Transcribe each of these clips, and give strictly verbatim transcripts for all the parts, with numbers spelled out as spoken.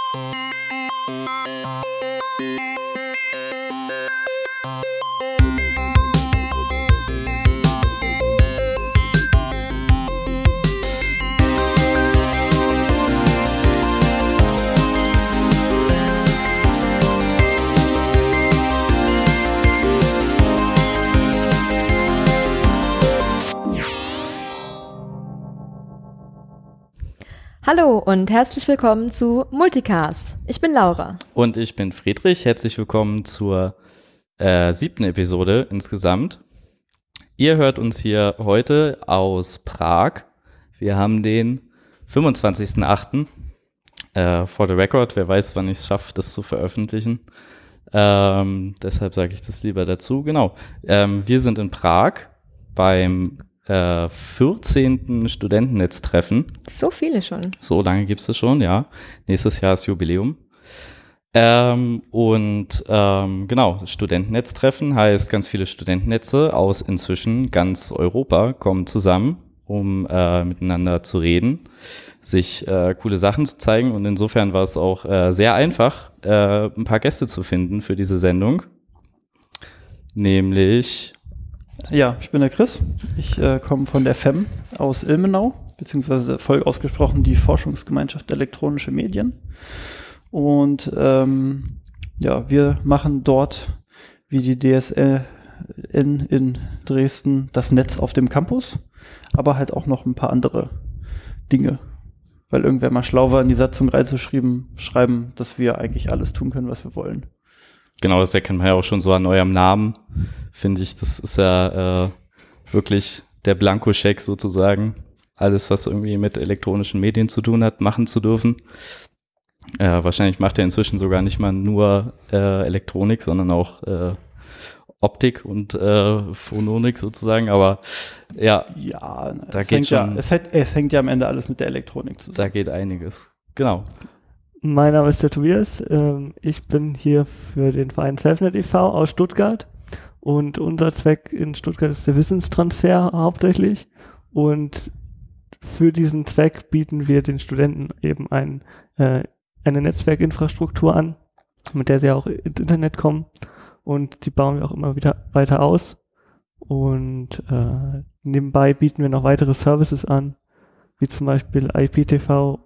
Hallo und herzlich willkommen zu Multicast. Ich bin Laura. Und ich bin Friedrich. Herzlich willkommen zur äh, siebten Episode insgesamt. Ihr hört uns hier heute aus Prag. Wir haben den fünfundzwanzigsten achten Äh, for the record, wer weiß, wann ich es schaffe, das zu veröffentlichen. Ähm, deshalb sage ich das lieber dazu. Genau. Ähm, wir sind in Prag beim Äh, vierzehnten Studentennetztreffen. So viele schon. So lange gibt es das schon, ja. Nächstes Jahr ist Jubiläum. Ähm, und ähm, genau, Studentennetztreffen heißt, ganz viele Studentennetze aus inzwischen ganz Europa kommen zusammen, um äh, miteinander zu reden, sich äh, coole Sachen zu zeigen. Und insofern war es auch äh, sehr einfach, äh, ein paar Gäste zu finden für diese Sendung. Nämlich... Ja, ich bin der Chris. Ich äh, komme von der F E M aus Ilmenau, beziehungsweise voll ausgesprochen die Forschungsgemeinschaft Elektronische Medien. Und ähm, ja, wir machen dort wie die D S N in Dresden das Netz auf dem Campus, aber halt auch noch ein paar andere Dinge. Weil irgendwer mal schlau war, in die Satzung reinzuschreiben, schreiben, dass wir eigentlich alles tun können, was wir wollen. Genau, das erkennt man ja auch schon so an eurem Namen, finde ich. Das ist ja äh, wirklich der Blankoscheck sozusagen. Alles, was irgendwie mit elektronischen Medien zu tun hat, machen zu dürfen. Äh, wahrscheinlich macht er inzwischen sogar nicht mal nur äh, Elektronik, sondern auch äh, Optik und äh, Phononik sozusagen. Aber ja, ja da es, geht hängt schon, ja, es, hängt, es hängt ja am Ende alles mit der Elektronik zusammen. Da geht einiges. Genau. Mein Name ist der Tobias. Ich bin hier für den Verein Selfnet e V aus Stuttgart und unser Zweck in Stuttgart ist der Wissenstransfer hauptsächlich und für diesen Zweck bieten wir den Studenten eben ein, äh, eine Netzwerkinfrastruktur an, mit der sie auch ins Internet kommen und die bauen wir auch immer wieder weiter aus und äh, nebenbei bieten wir noch weitere Services an, wie zum Beispiel I P T V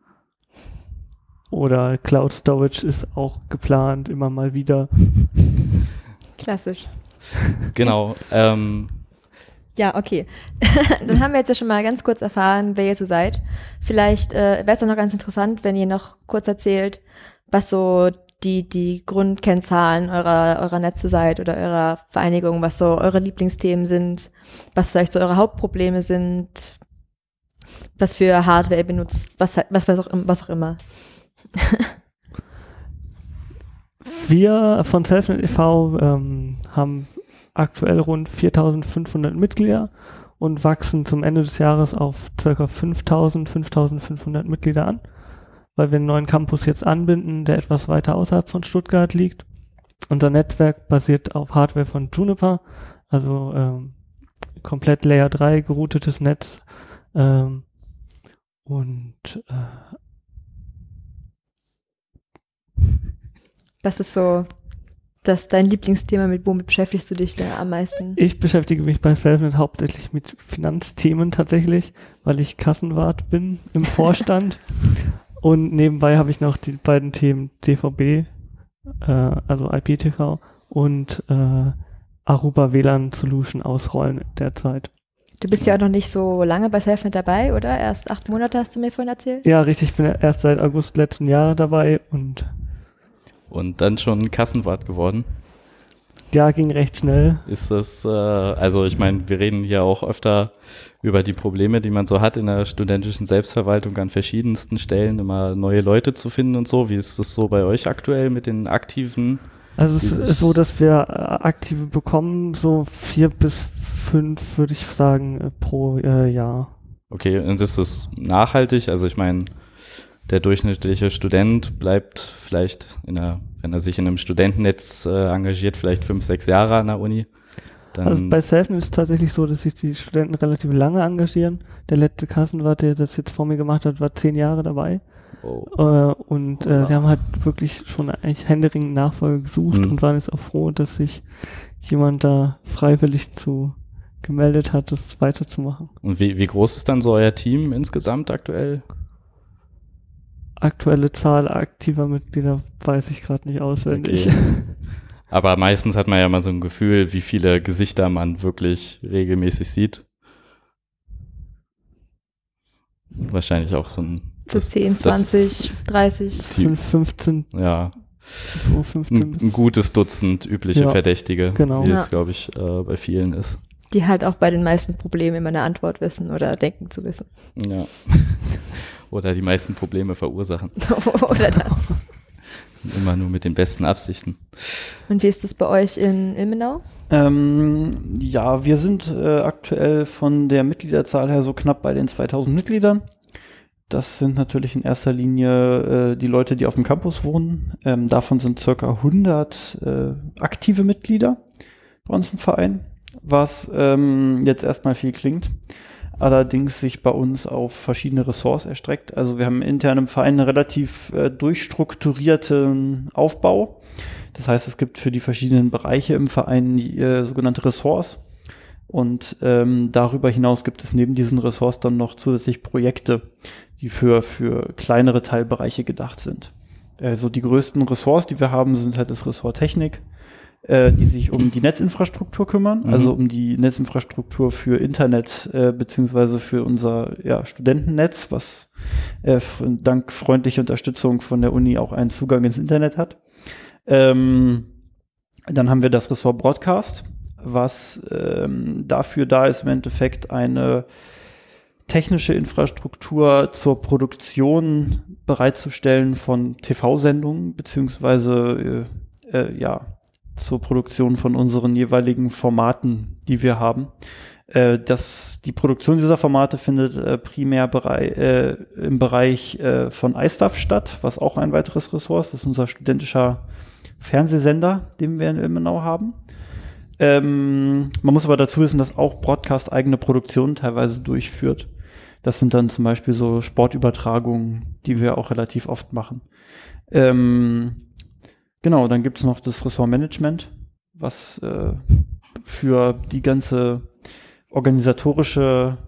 oder Cloud Storage ist auch geplant, immer mal wieder. Klassisch. Genau. ähm. Ja, okay. Dann haben wir jetzt ja schon mal ganz kurz erfahren, wer ihr so seid. Vielleicht äh, wäre es auch noch ganz interessant, wenn ihr noch kurz erzählt, was so die die Grundkennzahlen eurer eurer Netze seid oder eurer Vereinigung, was so eure Lieblingsthemen sind, was vielleicht so eure Hauptprobleme sind, was für Hardware ihr benutzt, was was was auch, was auch immer. Wir von Selfnet e V ähm, haben aktuell rund viertausendfünfhundert Mitglieder und wachsen zum Ende des Jahres auf ca. fünftausend, fünftausendfünfhundert Mitglieder an, weil wir einen neuen Campus jetzt anbinden, der etwas weiter außerhalb von Stuttgart liegt. Unser Netzwerk basiert auf Hardware von Juniper, also ähm, komplett Layer drei geroutetes Netz ähm, und äh, Was ist so das dein Lieblingsthema, mit womit beschäftigst du dich da am meisten? Ich beschäftige mich bei Selfnet hauptsächlich mit Finanzthemen tatsächlich, weil ich Kassenwart bin im Vorstand. Und nebenbei habe ich noch die beiden Themen D V B, äh, also I P T V und äh, Aruba W L A N Solution ausrollen derzeit. Du bist ja auch noch nicht so lange bei Selfnet dabei, oder? Erst acht Monate hast du mir vorhin erzählt? Ja, richtig. Ich bin erst seit August letzten Jahres dabei und Und dann schon Kassenwart geworden. Ja, ging recht schnell. Ist das, äh, also ich meine, wir reden hier auch öfter über die Probleme, die man so hat in der studentischen Selbstverwaltung an verschiedensten Stellen, immer neue Leute zu finden und so. Wie ist das so bei euch aktuell mit den Aktiven? Also es ist so, dass wir Aktive bekommen, so vier bis fünf, würde ich sagen, pro äh, Jahr. Okay, und ist das nachhaltig? Also ich meine, der durchschnittliche Student bleibt vielleicht, in der, wenn er sich in einem Studentennetz äh, engagiert, vielleicht fünf, sechs Jahre an der Uni. Dann also bei Selfnet ist es tatsächlich so, dass sich die Studenten relativ lange engagieren. Der letzte Kassenwart, der das jetzt vor mir gemacht hat, war zehn Jahre dabei. Oh. Äh, und äh, wir haben halt wirklich schon eigentlich händeringend Nachfolger gesucht Mhm. und waren jetzt auch froh, dass sich jemand da freiwillig zu gemeldet hat, das weiterzumachen. Und wie, wie groß ist dann so euer Team insgesamt aktuell? Aktuelle Zahl aktiver Mitglieder weiß ich gerade nicht auswendig. Okay. Aber meistens hat man ja mal so ein Gefühl, wie viele Gesichter man wirklich regelmäßig sieht. Wahrscheinlich auch so ein So das- zehn, das zwanzig, dreißig. Team. Fünf- fünfzehn, Ja, so fünfzehn ein, ein bis, gutes Dutzend übliche Ja, Verdächtige, genau. wie es, Ja. glaube ich, äh, bei vielen ist. Die halt auch bei den meisten Problemen immer eine Antwort wissen oder denken zu wissen. Ja. Oder die meisten Probleme verursachen. Oder das. Immer nur mit den besten Absichten. Und wie ist das bei euch in Ilmenau? Ähm, ja, wir sind äh, aktuell von der Mitgliederzahl her so knapp bei den zweitausend Mitgliedern. Das sind natürlich in erster Linie äh, die Leute, die auf dem Campus wohnen. Ähm, davon sind circa hundert äh, aktive Mitglieder bei uns im Verein, was ähm, jetzt erstmal viel klingt, allerdings sich bei uns auf verschiedene Ressorts erstreckt. Also wir haben intern im Verein einen relativ äh, durchstrukturierten Aufbau. Das heißt, es gibt für die verschiedenen Bereiche im Verein äh, sogenannte Ressorts. Und ähm, darüber hinaus gibt es neben diesen Ressorts dann noch zusätzlich Projekte, die für, für kleinere Teilbereiche gedacht sind. Also die größten Ressorts, die wir haben, sind halt das Ressort Technik, äh, die sich um die Netzinfrastruktur kümmern, Mhm. also um die Netzinfrastruktur für Internet äh, beziehungsweise für unser ja, Studentennetz, was äh, f- dank freundlicher Unterstützung von der Uni auch einen Zugang ins Internet hat. Ähm, dann haben wir das Ressort Broadcast, was ähm, dafür da ist, im Endeffekt eine technische Infrastruktur zur Produktion bereitzustellen von T V-Sendungen, beziehungsweise äh, äh, ja, zur Produktion von unseren jeweiligen Formaten, die wir haben. Äh, das, die Produktion dieser Formate findet äh, primär berei äh, im Bereich äh, von iStuff statt, was auch ein weiteres Ressort ist. Das ist unser studentischer Fernsehsender, den wir in Ilmenau haben. Ähm, man muss aber dazu wissen, dass auch Broadcast eigene Produktionen teilweise durchführt. Das sind dann zum Beispiel so Sportübertragungen, die wir auch relativ oft machen. Ähm, genau, dann gibt's noch das Ressort Management, was äh, für die ganze organisatorische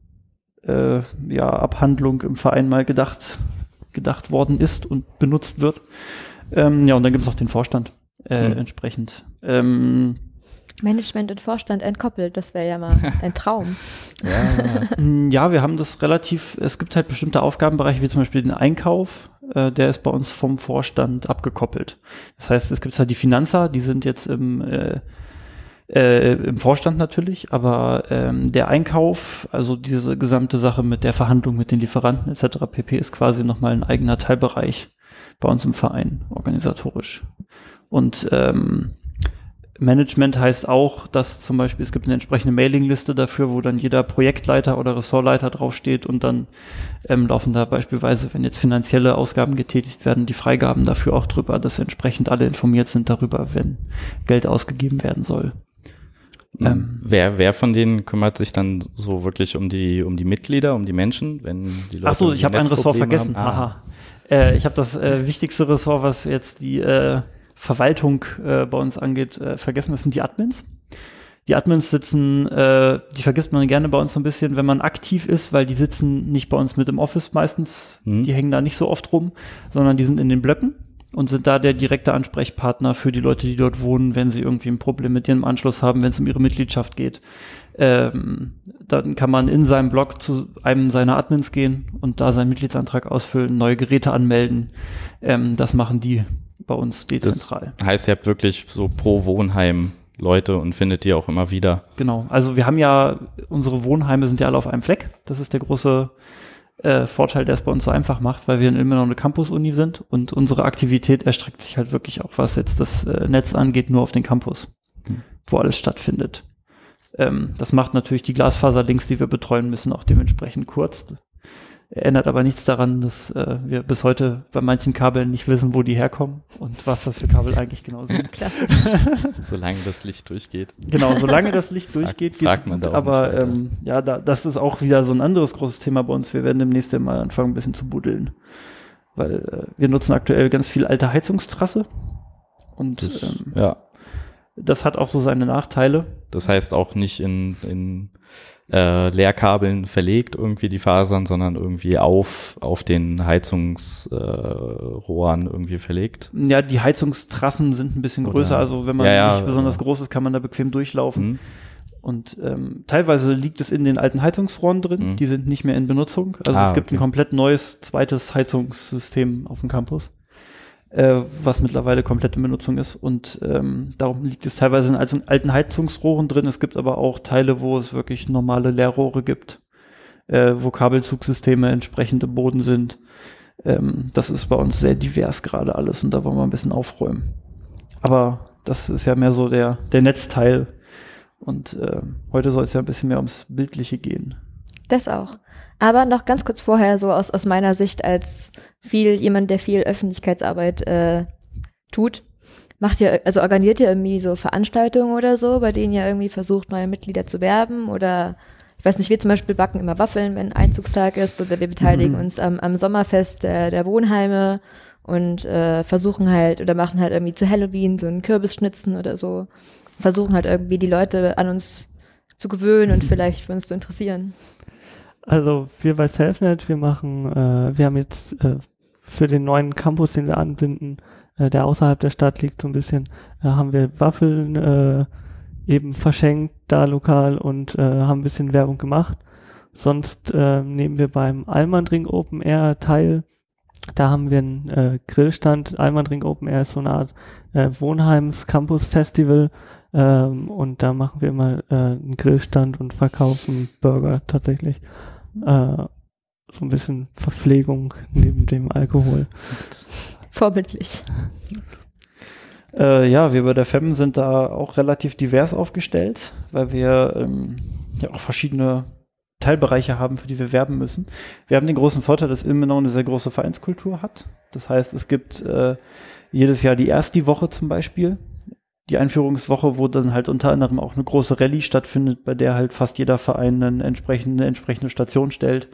äh, ja, Abhandlung im Verein mal gedacht, gedacht worden ist und benutzt wird. Ähm, ja, und dann gibt's noch den Vorstand äh, Mhm. entsprechend. Ähm, Management und Vorstand entkoppelt, das wäre ja mal ein Traum. Ja, Mm, Ja, wir haben das relativ, es gibt halt bestimmte Aufgabenbereiche, wie zum Beispiel den Einkauf, äh, der ist bei uns vom Vorstand abgekoppelt. Das heißt, es gibt halt die Finanzer, die sind jetzt im, äh, äh, im Vorstand natürlich, aber ähm, der Einkauf, also diese gesamte Sache mit der Verhandlung mit den Lieferanten et cetera pp. Ist quasi nochmal ein eigener Teilbereich bei uns im Verein, organisatorisch. Und ähm, Management heißt auch, dass zum Beispiel es gibt eine entsprechende Mailingliste dafür, wo dann jeder Projektleiter oder Ressortleiter draufsteht und dann ähm, laufen da beispielsweise, wenn jetzt finanzielle Ausgaben getätigt werden, die Freigaben dafür auch drüber, dass entsprechend alle informiert sind darüber, wenn Geld ausgegeben werden soll. Ähm, wer, wer von denen kümmert sich dann so wirklich um die, um die Mitglieder, um die Menschen, wenn die Leute Ach so, irgendwie ich habe ein Ressort Netzprobleme vergessen. haben? Ah. Aha. Äh, ich habe das äh, wichtigste Ressort, was jetzt die äh, Verwaltung äh, bei uns angeht, äh, vergessen. Das sind die Admins. Die Admins sitzen, äh, die vergisst man gerne bei uns so ein bisschen, wenn man aktiv ist, weil die sitzen nicht bei uns mit im Office meistens. Mhm. Die hängen da nicht so oft rum, sondern die sind in den Blöcken und sind da der direkte Ansprechpartner für die Leute, die dort wohnen, wenn sie irgendwie ein Problem mit ihrem Anschluss haben, wenn es um ihre Mitgliedschaft geht. Ähm, dann kann man in seinem Blog zu einem seiner Admins gehen und da seinen Mitgliedsantrag ausfüllen, neue Geräte anmelden. Ähm, das machen die bei uns dezentral. Das heißt, ihr habt wirklich so pro Wohnheim Leute und findet die auch immer wieder. Genau, also wir haben ja, unsere Wohnheime sind ja alle auf einem Fleck. Das ist der große äh, Vorteil, der es bei uns so einfach macht, weil wir in Ilmenau eine Campus-Uni sind und unsere Aktivität erstreckt sich halt wirklich auch, was jetzt das äh, Netz angeht, nur auf den Campus, Hm. wo alles stattfindet. Ähm, das macht natürlich die Glasfaserlinks, die wir betreuen müssen, auch dementsprechend kurz. Ändert aber nichts daran, dass äh, wir bis heute bei manchen Kabeln nicht wissen, wo die herkommen und was das für Kabel eigentlich genau sind. Klassisch. Solange das Licht durchgeht. Genau, solange das Licht Frag- durchgeht, fragt geht's man gut, da auch aber nicht weiter. ähm, ja, da, das ist auch wieder so ein anderes großes Thema bei uns. Wir werden demnächst mal anfangen, ein bisschen zu buddeln. weil äh, wir nutzen aktuell ganz viel alte Heizungstrasse und Das, ähm, ja, das hat auch so seine Nachteile. das heißt auch nicht in, in äh, Leerkabeln verlegt irgendwie die Fasern, sondern irgendwie auf, auf den Heizungsrohren äh, irgendwie verlegt. Ja, die Heizungstrassen sind ein bisschen Oder- größer, also wenn man Ja, ja, nicht besonders aber- groß ist, kann man da bequem durchlaufen. Mhm. Und ähm, teilweise liegt es in den alten Heizungsrohren drin, Mhm. die sind nicht mehr in Benutzung. Also Ah, es gibt okay. ein komplett neues, zweites Heizungssystem auf dem Campus, äh, was mittlerweile komplett in Benutzung ist. Und ähm, darum liegt es teilweise in alten alten Heizungsrohren drin. Es gibt aber auch Teile, wo es wirklich normale Leerrohre gibt, äh, wo Kabelzugsysteme entsprechend im Boden sind. Ähm, das ist bei uns sehr divers gerade alles und da wollen wir ein bisschen aufräumen. Aber das ist ja mehr so der, der Netzteil. Und äh, heute soll es ja ein bisschen mehr ums Bildliche gehen. Das auch. Aber noch ganz kurz vorher, so aus, aus meiner Sicht als viel, jemand, der viel Öffentlichkeitsarbeit äh, tut, macht ihr, also organisiert ihr irgendwie so Veranstaltungen oder so, bei denen ihr irgendwie versucht, neue Mitglieder zu werben oder ich weiß nicht, wir zum Beispiel backen immer Waffeln, wenn Einzugstag ist oder wir beteiligen Mhm. uns am, am Sommerfest der, der Wohnheime und äh, versuchen halt oder machen halt irgendwie zu Halloween so einen Kürbisschnitzen oder so. Versuchen halt irgendwie die Leute an uns zu gewöhnen und vielleicht für uns zu interessieren. Also wir bei Selfnet, wir machen, äh, wir haben jetzt äh, für den neuen Campus, den wir anbinden, äh, der außerhalb der Stadt liegt so ein bisschen, äh, haben wir Waffeln äh, eben verschenkt da lokal und äh, haben ein bisschen Werbung gemacht. Sonst äh, nehmen wir beim Almandring Open Air teil. Da haben wir einen äh, Grillstand. Almandring Open Air ist so eine Art äh, Wohnheims-Campus-Festival. Ähm, und da machen wir immer äh, einen Grillstand und verkaufen Burger tatsächlich. Äh, so ein bisschen Verpflegung neben dem Alkohol. Vorbildlich. Äh, ja, wir bei der F E M sind da auch relativ divers aufgestellt, weil wir ähm, ja auch verschiedene Teilbereiche haben, für die wir werben müssen. Wir haben den großen Vorteil, dass Ilmenau eine sehr große Vereinskultur hat. Das heißt, es gibt äh, jedes Jahr die Ersti-Woche zum Beispiel, die Einführungswoche, wo dann halt unter anderem auch eine große Rallye stattfindet, bei der halt fast jeder Verein eine entsprechende, entsprechende Station stellt.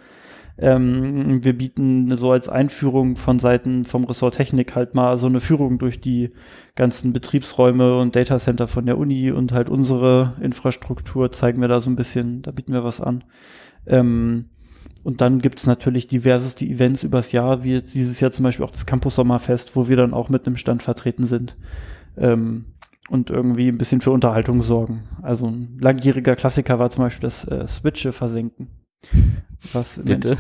Ähm, wir bieten so als Einführung von Seiten vom Ressort Technik halt mal so eine Führung durch die ganzen Betriebsräume und Datacenter von der Uni und halt unsere Infrastruktur zeigen wir da so ein bisschen, da bieten wir was an. Ähm, und dann gibt es natürlich diverseste Events übers Jahr, wie jetzt dieses Jahr zum Beispiel auch das Campus Sommerfest, wo wir dann auch mit einem Stand vertreten sind. Ähm, und irgendwie ein bisschen für Unterhaltung sorgen. Also ein langjähriger Klassiker war zum Beispiel das äh, Switche versenken. Was im, Bitte?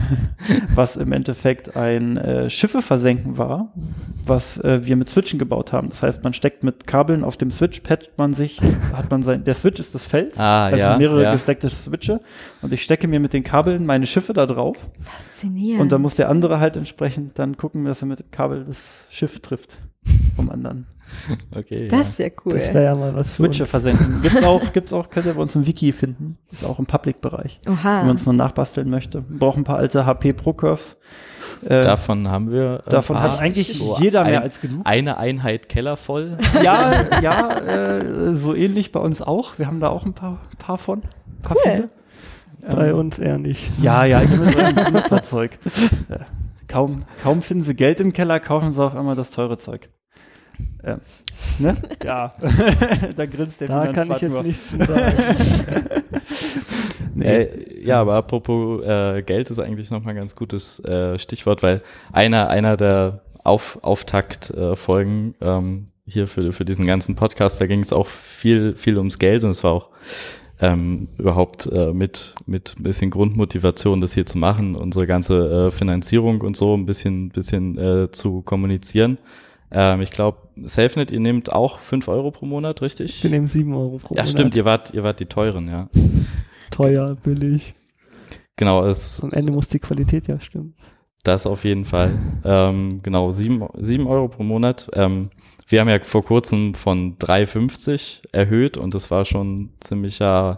was im Endeffekt ein äh, Schiffe versenken war, was äh, wir mit Switchen gebaut haben. Das heißt, man steckt mit Kabeln auf dem Switch, patcht man sich, hat man sein, der Switch ist das Feld, Ah, also ja, mehrere ja. gesteckte Switche und ich stecke mir mit den Kabeln meine Schiffe da drauf Faszinierend. und dann muss der andere halt entsprechend dann gucken, dass er mit dem Kabel das Schiff trifft vom anderen. Okay. Das ist ja cool. Das wäre ja mal was. für Switche uns. versenken. Gibt's auch, gibt's auch, könnt ihr bei uns im Wiki finden. Ist auch im Public-Bereich. Oha. Wenn man es mal nachbasteln möchte. Wir brauchen ein paar alte H P Pro-Curves. Äh, Davon haben wir. ein davon paar. hat eigentlich So jeder mehr ein, als genug. Eine Einheit Keller voll. Ja, ja, äh, so ähnlich bei uns auch. Wir haben da auch ein paar, paar von. Ein paar Cool. viele. Bei Ähm, uns eher nicht. Ja, ja, ihr mit eurem Benutzerzeug. Äh, kaum, kaum finden sie Geld im Keller, kaufen sie auf einmal das teure Zeug. Ähm, ne? Ja. Da grinst der Da kann Finanzrat ich jetzt nur. nichts zu sagen. Nee. Äh, ja, aber apropos äh, Geld ist eigentlich nochmal ein ganz gutes äh, Stichwort, weil einer, einer der Auf, Auftakt-Folgen äh, ähm, hier für, für diesen ganzen Podcast, da ging es auch viel, viel ums Geld und es war auch ähm, überhaupt äh, mit, mit ein bisschen Grundmotivation, das hier zu machen, unsere ganze äh, Finanzierung und so ein bisschen, bisschen äh, zu kommunizieren. Ähm, ich glaube, SafeNet, ihr nehmt auch fünf Euro pro Monat, richtig? Wir nehmen sieben Euro pro Ja, Monat. stimmt, ihr wart, ihr wart die teuren, ja. Teuer, billig. Genau, es Am Ende muss die Qualität ja stimmen. das auf jeden Fall. Ähm, genau, sieben, sieben Euro pro Monat. Ähm, wir haben ja vor kurzem von drei fünfzig erhöht und das war schon ziemlicher,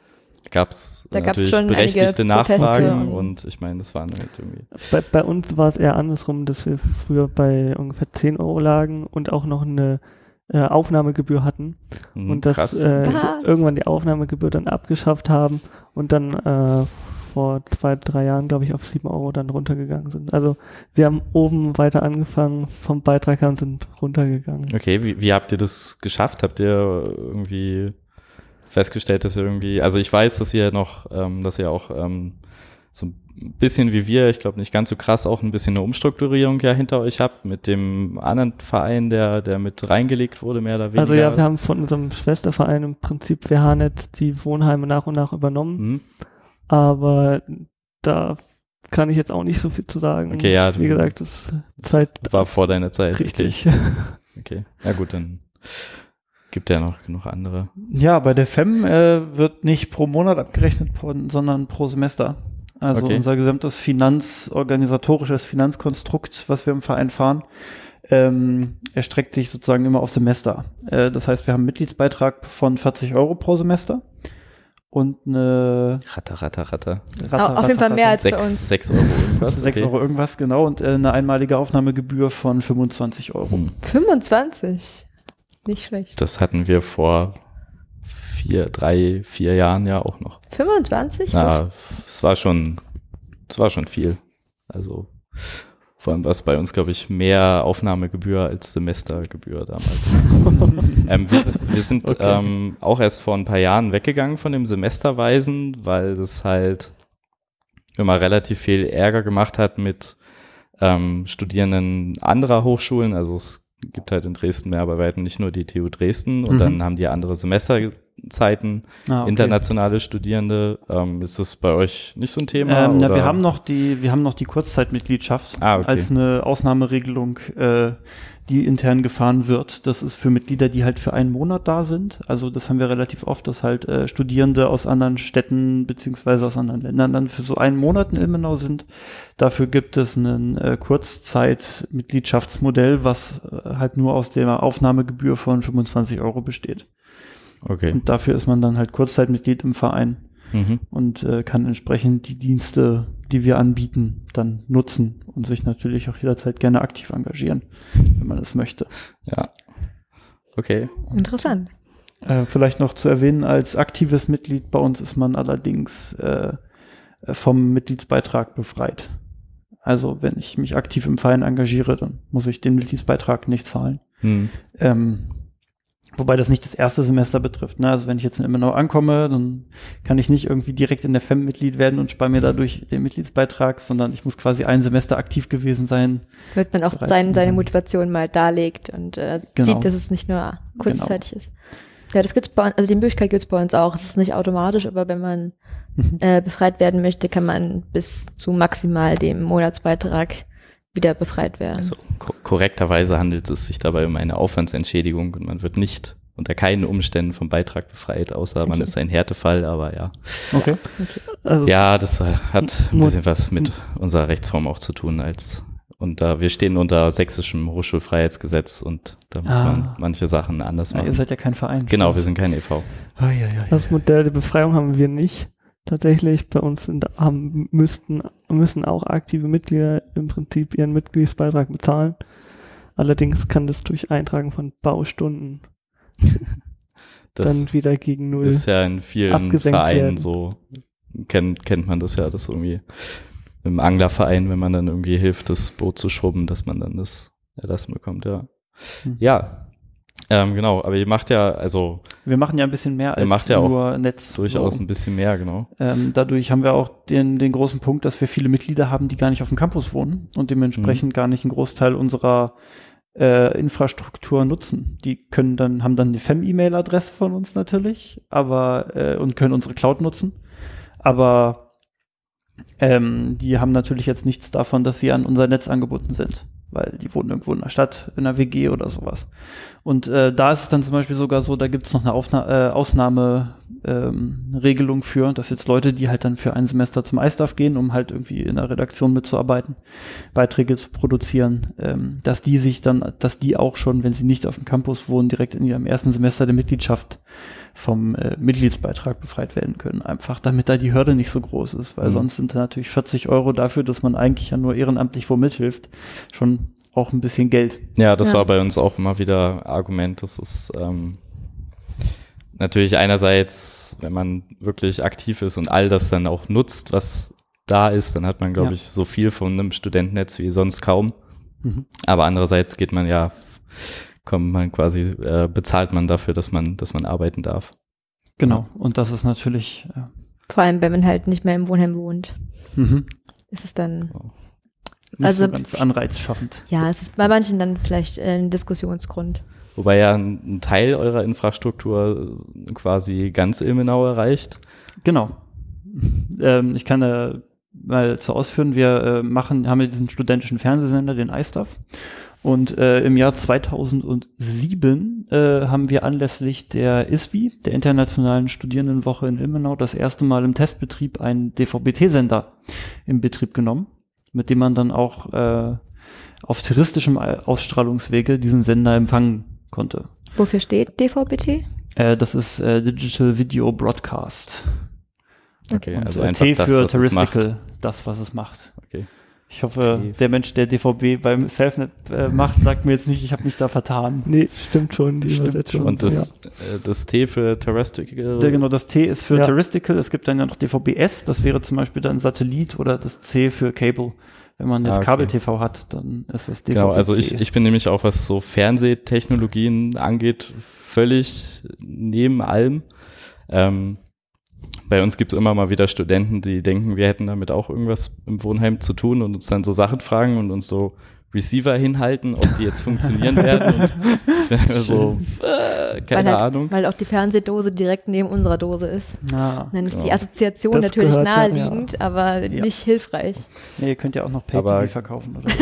gab's Da gab's natürlich schon einige berechtigte Proteste Nachfragen und- und ich meine, das waren halt irgendwie. Bei, bei uns war es eher andersrum, dass wir früher bei ungefähr zehn Euro lagen und auch noch eine äh, Aufnahmegebühr hatten. hm, Und dass krass. äh, Was? irgendwann die Aufnahmegebühr dann abgeschafft haben und dann äh, vor zwei, drei Jahren, glaube ich, auf sieben Euro dann runtergegangen sind. Also wir haben oben weiter angefangen vom Beitrag her und sind runtergegangen. Okay, wie, wie habt ihr das geschafft? Habt ihr irgendwie festgestellt, dass ihr irgendwie, also ich weiß, dass ihr noch, ähm, dass ihr auch ähm, so ein bisschen wie wir, ich glaube nicht ganz so krass, auch ein bisschen eine Umstrukturierung ja hinter euch habt mit dem anderen Verein, der der mit reingelegt wurde, mehr oder weniger. Also ja, wir haben von unserem Schwesterverein im Prinzip W H Net die Wohnheime nach und nach übernommen, Mhm. aber da kann ich jetzt auch nicht so viel zu sagen. Okay, ja, Wie gesagt, das Zeit war vor deiner Zeit. richtig. Okay. Okay, na gut, dann gibt ja noch genug andere. Ja, bei der F E M äh, wird nicht pro Monat abgerechnet, pro, sondern pro Semester. Also Okay. unser gesamtes finanzorganisatorisches Finanzkonstrukt, was wir im Verein fahren, ähm, erstreckt sich sozusagen immer auf Semester. Äh, das heißt, wir haben einen Mitgliedsbeitrag von vierzig Euro pro Semester und eine Ratter, ratter, ratter. Ratter, Auf jeden Fall mehr als bei Sechs, uns. sechs Euro irgendwas. sechs okay. Euro irgendwas, genau, und äh, eine einmalige Aufnahmegebühr von fünfundzwanzig Euro. Hm. fünfundzwanzig. Nicht schlecht. Das hatten wir vor vier, drei, vier Jahren ja auch noch. fünfundzwanzig? Na, es war schon, es war schon viel. Also vor allem war es bei uns, glaube ich, mehr Aufnahmegebühr als Semestergebühr damals. ähm, wir sind, wir sind Okay. ähm, auch erst vor ein paar Jahren weggegangen von dem Semesterweisen, weil das halt immer relativ viel Ärger gemacht hat mit ähm, Studierenden anderer Hochschulen. Also es gibt halt in Dresden mehr, aber weitem nicht nur die T U Dresden und Mhm. dann haben die andere Semesterzeiten, Ah, okay. internationale Studierende. Ähm, ist das bei euch nicht so ein Thema? Ähm, na, oder? wir haben noch die, wir haben noch die Kurzzeitmitgliedschaft Ah, okay. als eine Ausnahmeregelung, äh, die intern gefahren wird. Das ist für Mitglieder, die halt für einen Monat da sind. Also das haben wir relativ oft, dass halt äh, Studierende aus anderen Städten beziehungsweise aus anderen Ländern dann für so einen Monat in Ilmenau sind. Dafür gibt es ein äh, Kurzzeitmitgliedschaftsmodell, was äh, halt nur aus der Aufnahmegebühr von fünfundzwanzig Euro besteht. Okay. Und dafür ist man dann halt Kurzzeitmitglied im Verein Mhm. und äh, kann entsprechend die Dienste, die wir anbieten, dann nutzen und sich natürlich auch jederzeit gerne aktiv engagieren, wenn man es möchte. Ja. Okay. Interessant. Äh, vielleicht noch zu erwähnen, als aktives Mitglied bei uns ist man allerdings äh, vom Mitgliedsbeitrag befreit. Also wenn ich mich aktiv im Verein engagiere, dann muss ich den Mitgliedsbeitrag nicht zahlen. Hm. Ähm, Wobei das nicht das erste Semester betrifft. Ne? Also wenn ich jetzt in Ilmenau ankomme, dann kann ich nicht irgendwie direkt in der F E M Mitglied werden und spare mir dadurch den Mitgliedsbeitrag, sondern ich muss quasi ein Semester aktiv gewesen sein. Damit man auch Bereits sein, seine in- Motivation mal darlegt und äh, Genau. sieht, dass es nicht nur kurzzeitig ist. Ja, das gibt's bei uns, also die Möglichkeit gibt's bei uns auch. Es ist nicht automatisch, aber wenn man äh, befreit werden möchte, kann man bis zu maximal dem Monatsbeitrag wieder befreit werden. Also ko korrekterweise handelt es sich dabei um eine Aufwandsentschädigung und man wird nicht unter keinen Umständen vom Beitrag befreit, außer man Okay. ist ein Härtefall, aber ja. Okay. Also Ja, das äh, hat ein Mo- bisschen was mit unserer Rechtsform auch zu tun als und da wir stehen unter sächsischem Hochschulfreiheitsgesetz und da muss Ah. man manche Sachen anders Ja, machen. ihr seid ja kein Verein. Genau, wir sind kein E V. Ah, ja, ja, das Modell der Befreiung haben wir nicht. Tatsächlich, bei uns sind, haben, müssten, müssen auch aktive Mitglieder im Prinzip ihren Mitgliedsbeitrag bezahlen. Allerdings kann das durch Eintragen von Baustunden Das dann wieder gegen Null. ist ja in vielen abgesenkt Vereinen werden. so, kennt, kennt man das ja, dass irgendwie im Anglerverein, wenn man dann irgendwie hilft, das Boot zu schrubben, dass man dann das erlassen bekommt, ja. Hm. Ja, ähm, genau, aber ihr macht ja also Wir machen ja ein bisschen mehr als macht ja auch nur Netz. durchaus So. ein bisschen mehr, genau. Ähm, dadurch haben wir auch den, den großen Punkt, dass wir viele Mitglieder haben, die gar nicht auf dem Campus wohnen und dementsprechend Mhm. gar nicht einen Großteil unserer äh, Infrastruktur nutzen. Die können dann, haben dann eine F E M-E-Mail-Adresse von uns natürlich, aber äh, und können unsere Cloud nutzen. Aber ähm, die haben natürlich jetzt nichts davon, dass sie an unser Netz angebunden sind, weil die wohnen irgendwo in der Stadt, in einer W G oder sowas. Und äh, da ist es dann zum Beispiel sogar so, da gibt es noch eine Aufna- äh, Ausnahmeregelung ähm, Regelung für, dass jetzt Leute, die halt dann für ein Semester zum I S T A F gehen, um halt irgendwie in der Redaktion mitzuarbeiten, Beiträge zu produzieren, ähm, dass die sich dann, dass die auch schon, wenn sie nicht auf dem Campus wohnen, direkt in ihrem ersten Semester der Mitgliedschaft vom äh, Mitgliedsbeitrag befreit werden können. Einfach damit da die Hürde nicht so groß ist, weil Mhm. sonst sind da natürlich vierzig Euro dafür, dass man eigentlich ja nur ehrenamtlich wo mithilft, schon auch ein bisschen Geld. Ja, das Ja. war bei uns auch immer wieder Argument, das ist ähm, natürlich einerseits, wenn man wirklich aktiv ist und all das dann auch nutzt, was da ist, dann hat man, glaube Ja. ich, so viel von einem Studentennetz wie sonst kaum. Mhm. Aber andererseits geht man ja, kommt man quasi, äh, bezahlt man dafür, dass man, dass man arbeiten darf. Genau. Und das ist natürlich, äh, Vor allem, wenn man halt nicht mehr im Wohnheim wohnt, mhm. ist es dann, nicht Also- so ganz anreizschaffend. ja, es ist bei manchen dann vielleicht äh, ein Diskussionsgrund. Wobei ja ein, ein Teil eurer Infrastruktur quasi ganz Ilmenau erreicht. Genau. Ähm, ich kann da mal zu ausführen, wir äh, machen, haben ja diesen studentischen Fernsehsender, den iStuff. Und äh, im Jahr zweitausendsieben äh, haben wir anlässlich der I S W I, der Internationalen Studierendenwoche in Ilmenau, das erste Mal im Testbetrieb einen D V B T-Sender in Betrieb genommen, mit dem man dann auch äh, auf touristischem Ausstrahlungswege diesen Sender empfangen konnte. Wofür steht D V B T? Äh, das ist äh, Digital Video Broadcast. Okay, Und also äh, einfach T das, für was es macht. Terrestrial, das, was es macht. Okay. Ich hoffe, T. der Mensch, der D V B beim Selfnet äh, macht, sagt mir jetzt nicht, ich habe mich da vertan. Nee, stimmt schon, die Stimmt Übersetzung. schon. Und das, äh, das T für Terrestrial. Der, genau, das T ist für Ja. Terrestrial, es gibt dann ja noch D V B S, das wäre zum Beispiel dann Satellit, oder das C für Cable. Wenn man jetzt Ah, okay. Kabel-T V hat, dann ist das D V B C. Genau, also ich, ich bin nämlich auch, was so Fernsehtechnologien angeht, völlig neben allem. Ähm, bei uns gibt es immer mal wieder Studenten, die denken, wir hätten damit auch irgendwas im Wohnheim zu tun und uns dann so Sachen fragen und uns so Receiver hinhalten, ob die jetzt funktionieren werden. Und ich bin immer so, äh, keine weil halt, Ahnung. Weil auch die Fernsehdose direkt neben unserer Dose ist. Ah, Dann ist Genau. die Assoziation Das natürlich gehört dann, naheliegend, aber Ja. nicht hilfreich. nee, ihr könnt ja auch noch Aber- Pay-T V verkaufen, oder?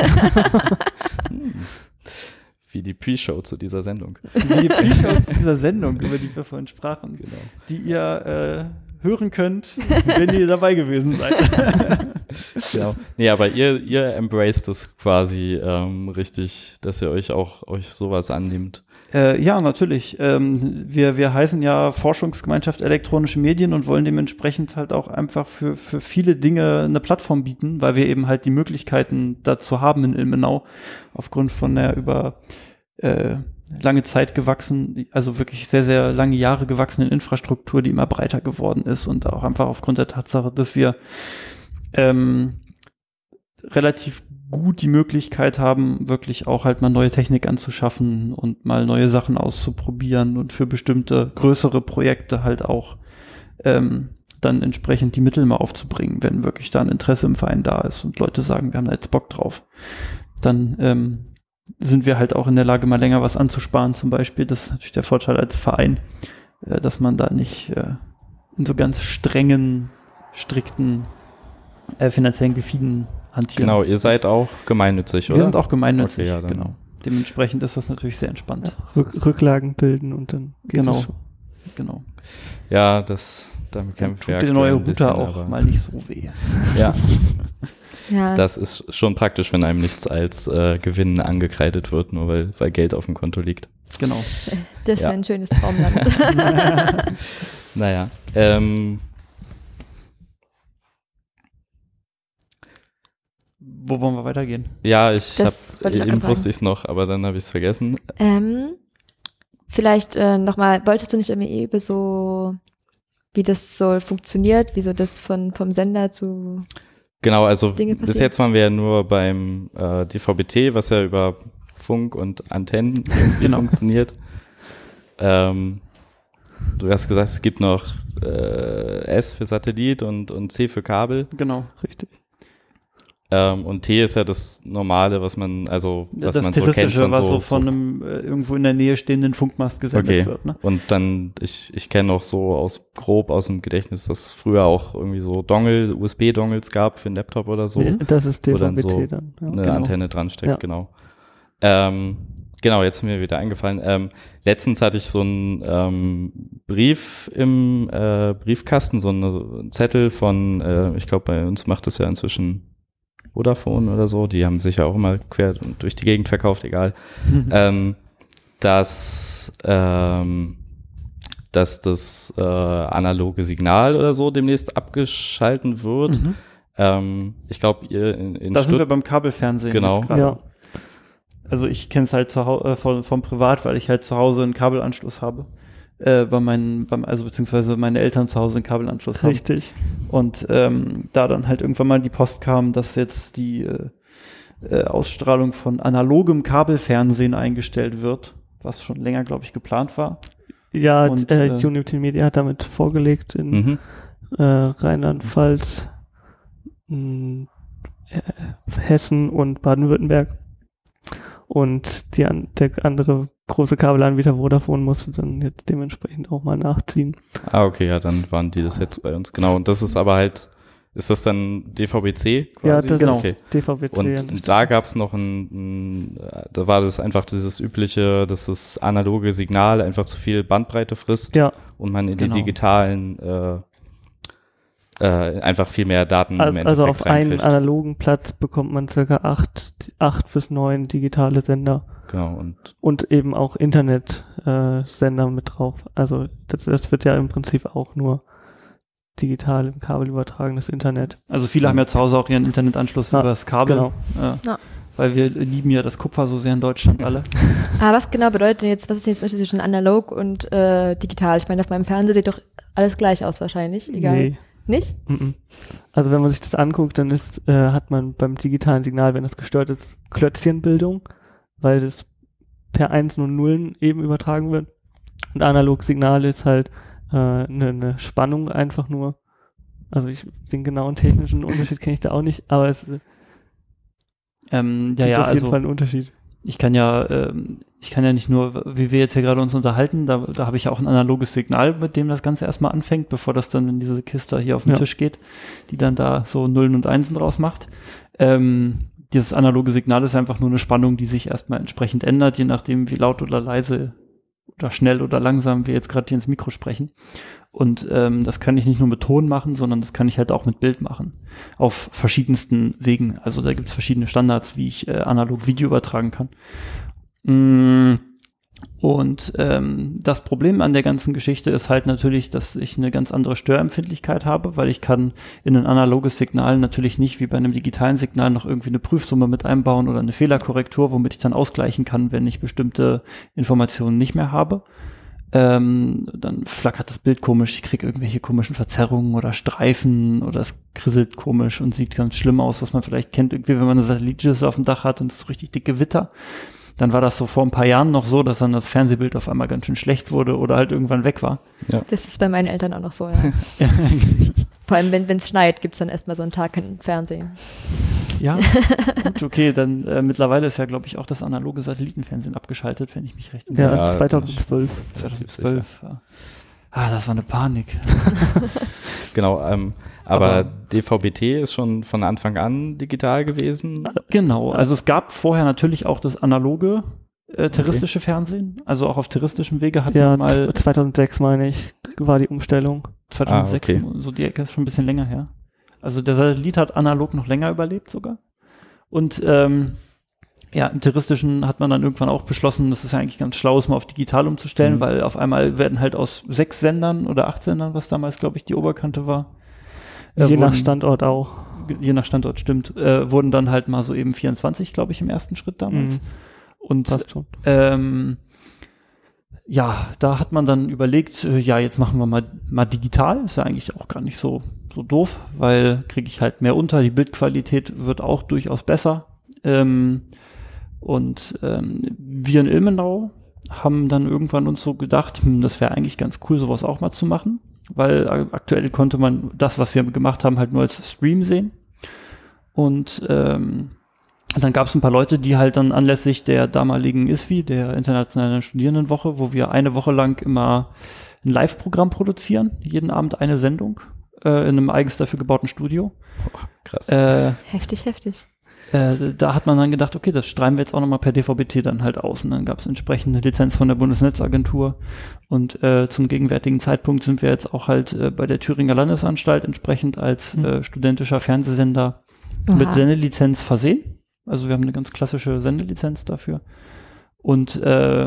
Wie die Pre-Show zu dieser Sendung. Wie die Pre-Shows dieser Sendung, über die wir vorhin sprachen, Genau. die ihr äh, hören könnt, wenn ihr dabei gewesen seid. Genau. Nee, aber ihr, ihr embraced es quasi ähm, richtig, dass ihr euch auch euch sowas annimmt. Äh, ja, natürlich. Ähm, wir, wir heißen ja Forschungsgemeinschaft Elektronische Medien und wollen dementsprechend halt auch einfach für, für viele Dinge eine Plattform bieten, weil wir eben halt die Möglichkeiten dazu haben in Ilmenau, aufgrund von der über äh, lange Zeit gewachsen, also wirklich sehr, sehr lange Jahre gewachsenen Infrastruktur, die immer breiter geworden ist und auch einfach aufgrund der Tatsache, dass wir ähm, relativ gut die Möglichkeit haben, wirklich auch halt mal neue Technik anzuschaffen und mal neue Sachen auszuprobieren und für bestimmte größere Projekte halt auch ähm, dann entsprechend die Mittel mal aufzubringen, wenn wirklich da ein Interesse im Verein da ist und Leute sagen, wir haben da jetzt Bock drauf. Dann ähm, sind wir halt auch in der Lage, mal länger was anzusparen zum Beispiel. Das ist natürlich der Vorteil als Verein, äh, dass man da nicht äh, in so ganz strengen, strikten äh, finanziellen Gefieden hantieren. Genau, ihr seid auch gemeinnützig, oder? Wir sind auch gemeinnützig, Okay, ja, dann- genau. Dementsprechend ist das natürlich sehr entspannt. Rück, Rücklagen bilden und dann geht Genau. es schon. Genau. Ja, das, damit Dann kämpfen wir tut der aktuell neue ein bisschen, Router auch aber- mal nicht so weh. Ja, Ja, das ist schon praktisch, wenn einem nichts als äh, Gewinn angekreidet wird, nur weil, weil Geld auf dem Konto liegt. Genau. das wäre ja. ein schönes Traumland. Naja, ähm, Wo wollen wir weitergehen? ja, ich habe, Das wollte ich auch eben gerade wusste fragen. ich es noch, aber dann habe ich es vergessen. ähm, vielleicht äh, nochmal, wolltest du nicht irgendwie über so, wie das so funktioniert, wie so das von vom Sender zu Genau, also Dinge bis passieren. jetzt waren wir ja nur beim äh, D V B T, was ja über Funk und Antennen irgendwie Genau. funktioniert. Ähm, du hast gesagt, es gibt noch äh, S für Satellit und, und C für Kabel. Genau. Richtig. Ähm, und T ist ja das Normale, was man, also was das man so kennt Terroristische, von was so, so von einem äh, irgendwo in der Nähe stehenden Funkmast gesendet Okay. wird. Ne? Und dann, ich, ich kenne auch so aus grob aus dem Gedächtnis, dass es früher auch irgendwie so Dongle, U S B-Dongles gab für einen Laptop oder so, Mhm. Das ist Wo D V dann B T so dann. Ja. eine Genau. Antenne dran steckt, Ja. genau. Ähm, genau, jetzt ist mir wieder eingefallen. Ähm, letztens hatte ich so einen ähm, Brief im äh, Briefkasten, so einen Zettel von, äh, ich glaube, bei uns macht das ja inzwischen Vodafone oder so, die haben sich ja auch immer quer durch die Gegend verkauft, egal. ähm, dass, ähm, dass das äh, analoge Signal oder so demnächst abgeschalten wird. Mhm. Ähm, ich glaube, ihr in, in Da sind wir Stutt- beim Kabelfernsehen Genau. jetzt gerade. Ja. Also ich kenne es halt zu Hau- äh, von, vom Privat, weil ich halt zu Hause einen Kabelanschluss habe. äh, bei meinen, beim, also beziehungsweise meine Eltern zu Hause einen Kabelanschluss haben. Richtig. Und ähm, da dann halt irgendwann mal die Post kam, dass jetzt die äh, äh, Ausstrahlung von analogem Kabelfernsehen eingestellt wird, was schon länger, glaube ich, geplant war. Ja, Und, äh, äh, Unity Media hat damit vorgelegt in Mhm. äh, Rheinland-Pfalz, mh, äh, Hessen und Baden-Württemberg. Und die an, der andere große Kabelanbieter Vodafone musste dann jetzt dementsprechend auch mal nachziehen. Ah, okay, ja, dann waren die das jetzt bei uns. Genau, und das ist aber halt, ist das dann D V B C quasi? Ja, das Genau. Okay. ist D V B C. Und, an der und da gab es noch ein, ein, da war das einfach dieses übliche, dass das analoge Signal einfach zu viel Bandbreite frisst Ja, und man in Genau. die digitalen äh, äh, einfach viel mehr Daten im also, Endeffekt also auf einen reinkriegt. analogen Platz bekommt man circa acht, acht bis neun digitale Sender Genau, und und eben auch Internet-Sender äh, Sender mit drauf. Also das, das wird ja im Prinzip auch nur digital im Kabel übertragenes Internet. Also viele haben ja zu Hause auch ihren Internetanschluss Ja, über das Kabel. genau. Äh, Ja. Weil wir lieben ja das Kupfer so sehr in Deutschland alle. Aber was genau bedeutet denn jetzt, was ist denn jetzt der Unterschied zwischen analog und äh, digital? Ich meine, auf meinem Fernseher sieht doch alles gleich aus wahrscheinlich, egal. Nee. Nicht? Mhm. Also wenn man sich das anguckt, dann ist, äh, hat man beim digitalen Signal, wenn das gestört ist, Klötzchenbildung, weil das per Einsen und Nullen eben übertragen wird. Und Analog-Signal ist halt eine äh, ne, ne Spannung einfach nur. Also ich, den genauen technischen Unterschied kenne ich da auch nicht, aber es äh, Ähm, ja, gibt ja, auf jeden also Fall einen Unterschied. ich kann ja, ähm, ich kann ja nicht nur, wie wir jetzt hier gerade uns unterhalten, da, da habe ich ja auch ein analoges Signal, mit dem das Ganze erstmal anfängt, bevor das dann in diese Kiste hier auf den Ja. Tisch geht, die dann da so Nullen und Einsen draus macht. Ähm, dieses analoge Signal ist einfach nur eine Spannung, die sich erstmal entsprechend ändert, je nachdem, wie laut oder leise oder schnell oder langsam wir jetzt gerade hier ins Mikro sprechen. Und ähm, das kann ich nicht nur mit Ton machen, sondern das kann ich halt auch mit Bild machen. Auf verschiedensten Wegen. Also da gibt es verschiedene Standards, wie ich äh, analog Video übertragen kann. Mm, Und ähm, das Problem an der ganzen Geschichte ist halt natürlich, dass ich eine ganz andere Störempfindlichkeit habe, weil ich kann in ein analoges Signal natürlich nicht wie bei einem digitalen Signal noch irgendwie eine Prüfsumme mit einbauen oder eine Fehlerkorrektur, womit ich dann ausgleichen kann, wenn ich bestimmte Informationen nicht mehr habe. Ähm, dann flackert das Bild komisch, ich kriege irgendwelche komischen Verzerrungen oder Streifen oder es krisselt komisch und sieht ganz schlimm aus, was man vielleicht kennt, irgendwie, wenn man eine Satellitschüssel auf dem Dach hat und es ist so richtig dicke Gewitter. Dann war das so vor ein paar Jahren noch so, dass dann das Fernsehbild auf einmal ganz schön schlecht wurde oder halt irgendwann weg war. Das ist bei meinen Eltern auch noch so, ja. Vor allem, wenn es schneit, gibt es dann erstmal so einen Tag kein Fernsehen. Ja, gut, okay, dann äh, mittlerweile ist ja, glaube ich, auch das analoge Satellitenfernsehen abgeschaltet, wenn ich mich recht entsinne. Ja, Ja, zweitausendzwölf. zweitausendzwölf. Ja. Ah, das war eine Panik. genau, ähm, aber, Aber- D V B T ist schon von Anfang an digital gewesen. Genau, also es gab vorher natürlich auch das analoge äh, terrestische Fernsehen, also auch auf terrestischem Wege hatten Ja, wir mal zweitausendsechs meine ich, war die Umstellung. zweitausendsechs, Ah, okay. so die Ecke ist schon ein bisschen länger her. Also der Satellit hat analog noch länger überlebt sogar. Und ähm, ja, im terrestischen hat man dann irgendwann auch beschlossen, das ist ja eigentlich ganz schlau, es mal auf digital umzustellen, Mhm. weil auf einmal werden halt aus sechs Sendern oder acht Sendern, was damals, glaube ich, die Oberkante war. äh, Je nach wurden- Standort auch. Je nach Standort, stimmt. Äh, wurden dann halt mal so eben vierundzwanzig, glaube ich, im ersten Schritt damals. Mhm. Und Passt schon. ähm, ja, da hat man dann überlegt, äh, ja, jetzt machen wir mal, mal digital. Ist ja eigentlich auch gar nicht so, so doof, weil kriege ich halt mehr unter. Die Bildqualität wird auch durchaus besser. Ähm, und ähm, wir in Ilmenau haben dann irgendwann uns so gedacht, hm, das wäre eigentlich ganz cool, sowas auch mal zu machen, weil äh, aktuell konnte man das, was wir gemacht haben, halt nur als Stream sehen. Und ähm, dann gab es ein paar Leute, die halt dann anlässlich der damaligen I S W I, der Internationalen Studierendenwoche, wo wir eine Woche lang immer ein Live-Programm produzieren, jeden Abend eine Sendung äh, in einem eigens dafür gebauten Studio. Oh, krass. Äh, Heftig, heftig. äh, da hat man dann gedacht, okay, das strahlen wir jetzt auch nochmal per D V B T dann halt aus. Und dann gab es entsprechende Lizenz von der Bundesnetzagentur. Und äh, zum gegenwärtigen Zeitpunkt sind wir jetzt auch halt äh, bei der Thüringer Landesanstalt entsprechend als Mhm. äh, studentischer Fernsehsender Oha. mit Sendelizenz versehen. Also wir haben eine ganz klassische Sendelizenz dafür. Und ähm,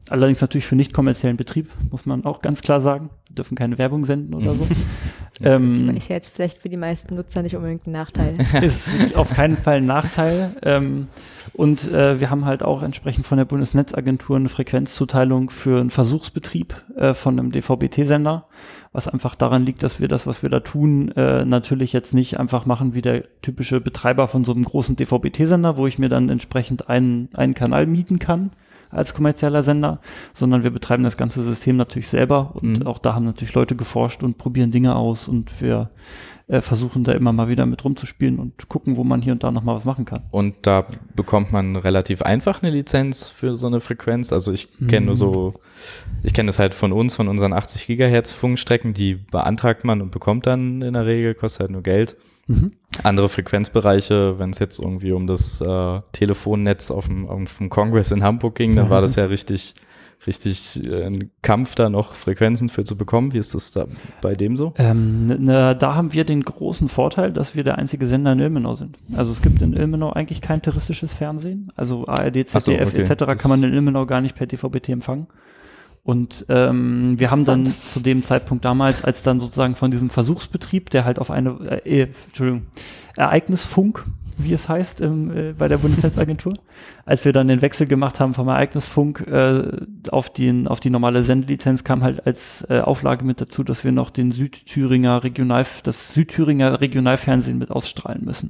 allerdings natürlich für nicht kommerziellen Betrieb, muss man auch ganz klar sagen. Wir dürfen keine Werbung senden oder so. ähm, Ist ja jetzt vielleicht für die meisten Nutzer nicht unbedingt ein Nachteil. Ist auf keinen Fall ein Nachteil. Ähm, und äh, wir haben halt auch entsprechend von der Bundesnetzagentur eine Frequenzzuteilung für einen Versuchsbetrieb äh, von einem D V B T-Sender, was einfach daran liegt, dass wir das, was wir da tun, äh, natürlich jetzt nicht einfach machen wie der typische Betreiber von so einem großen D V B T-Sender, wo ich mir dann entsprechend einen, einen Kanal mieten kann als kommerzieller Sender, sondern wir betreiben das ganze System natürlich selber und Mhm. auch da haben natürlich Leute geforscht und probieren Dinge aus und wir äh, versuchen da immer mal wieder mit rumzuspielen und gucken, wo man hier und da nochmal was machen kann. Und da bekommt man relativ einfach eine Lizenz für so eine Frequenz. Also ich kenne nur so, ich kenne das halt von uns, von unseren achtzig Gigahertz Funkstrecken, die beantragt man und bekommt dann in der Regel, kostet halt nur Geld. Mhm. Andere Frequenzbereiche, wenn es jetzt irgendwie um das äh, Telefonnetz auf dem, auf dem Kongress in Hamburg ging, dann Ja. war das ja richtig, richtig äh, ein Kampf, da noch Frequenzen für zu bekommen. Wie ist das da bei dem so? Ähm, ne, ne, da haben wir den großen Vorteil, dass wir der einzige Sender in Ilmenau sind. Also es gibt in Ilmenau eigentlich kein touristisches Fernsehen. Also A R D, Z D F Ach so, okay. et cetera kann man in Ilmenau gar nicht per D V B T empfangen. Und ähm, wir haben dann zu dem Zeitpunkt damals, als dann sozusagen von diesem Versuchsbetrieb, der halt auf eine, äh, äh, Entschuldigung, Ereignisfunk, wie es heißt im, äh, bei der Bundesnetzagentur, als wir dann den Wechsel gemacht haben vom Ereignisfunk äh, auf, den, auf die normale Sendelizenz, kam halt als äh, Auflage mit dazu, dass wir noch den Südthüringer Regional, das Südthüringer Regionalfernsehen mit ausstrahlen müssen.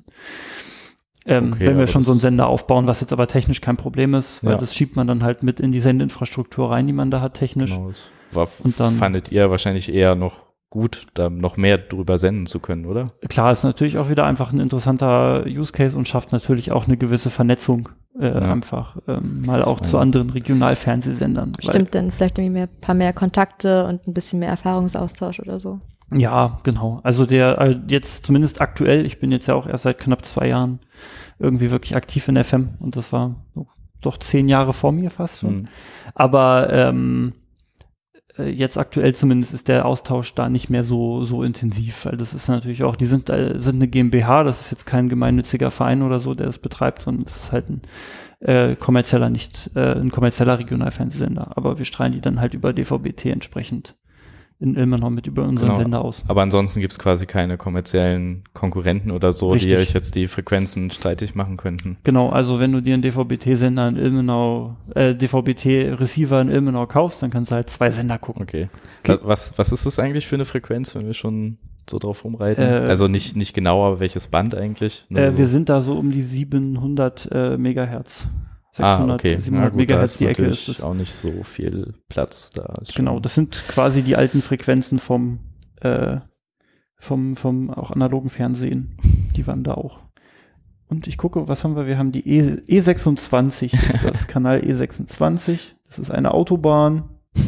Ähm, Okay, wenn wir aber schon so einen das- Sender aufbauen, was jetzt aber technisch kein Problem ist, weil Ja. das schiebt man dann halt mit in die Sendeinfrastruktur rein, die man da hat technisch. Genau, das war, Und dann- fandet ihr wahrscheinlich eher noch gut, da noch mehr drüber senden zu können, oder? Klar, ist natürlich auch wieder einfach ein interessanter Use Case und schafft natürlich auch eine gewisse Vernetzung äh, Ja. einfach ähm, mal auch meine- zu anderen Regionalfernsehsendern. Stimmt, dann vielleicht irgendwie mehr, paar mehr Kontakte und ein bisschen mehr Erfahrungsaustausch oder so. Weil, ja, genau. Also der äh, jetzt zumindest aktuell, ich bin jetzt ja auch erst seit knapp zwei Jahren irgendwie wirklich aktiv in F M und das war so, doch zehn Jahre vor mir fast schon. Hm. Aber ähm, äh, jetzt aktuell zumindest ist der Austausch da nicht mehr so so intensiv, weil das ist natürlich auch, die sind äh, sind eine GmbH, das ist jetzt kein gemeinnütziger Verein oder so, der das betreibt, sondern es ist halt ein äh, kommerzieller, nicht äh, ein kommerzieller Regionalfernsehsender. Aber wir strahlen die dann halt über D V B T entsprechend in Ilmenau mit über unseren Genau. Sender aus. Aber ansonsten gibt es quasi keine kommerziellen Konkurrenten oder so, die Richtig. euch jetzt die Frequenzen streitig machen könnten. Genau, also wenn du dir einen D V B T-Sender in Ilmenau, äh, D V B T-Receiver in Ilmenau kaufst, dann kannst du halt zwei Sender gucken. Okay. Okay. Was, was ist das eigentlich für eine Frequenz, wenn wir schon so drauf rumreiten? Äh, also nicht, nicht genau, aber welches Band eigentlich? Nur Äh, so- wir sind da so um die siebenhundert äh, Megahertz. ah, okay. siebenhundert Na gut, da Megahertz, die Ecke natürlich ist das. auch nicht so viel Platz da. Ist schon- Genau, das sind quasi die alten Frequenzen vom, äh, vom, vom auch analogen Fernsehen. Die waren da auch. Und ich gucke, was haben wir? Wir haben die E, E sechsundzwanzig, ist das Kanal E sechsundzwanzig. Das ist eine Autobahn.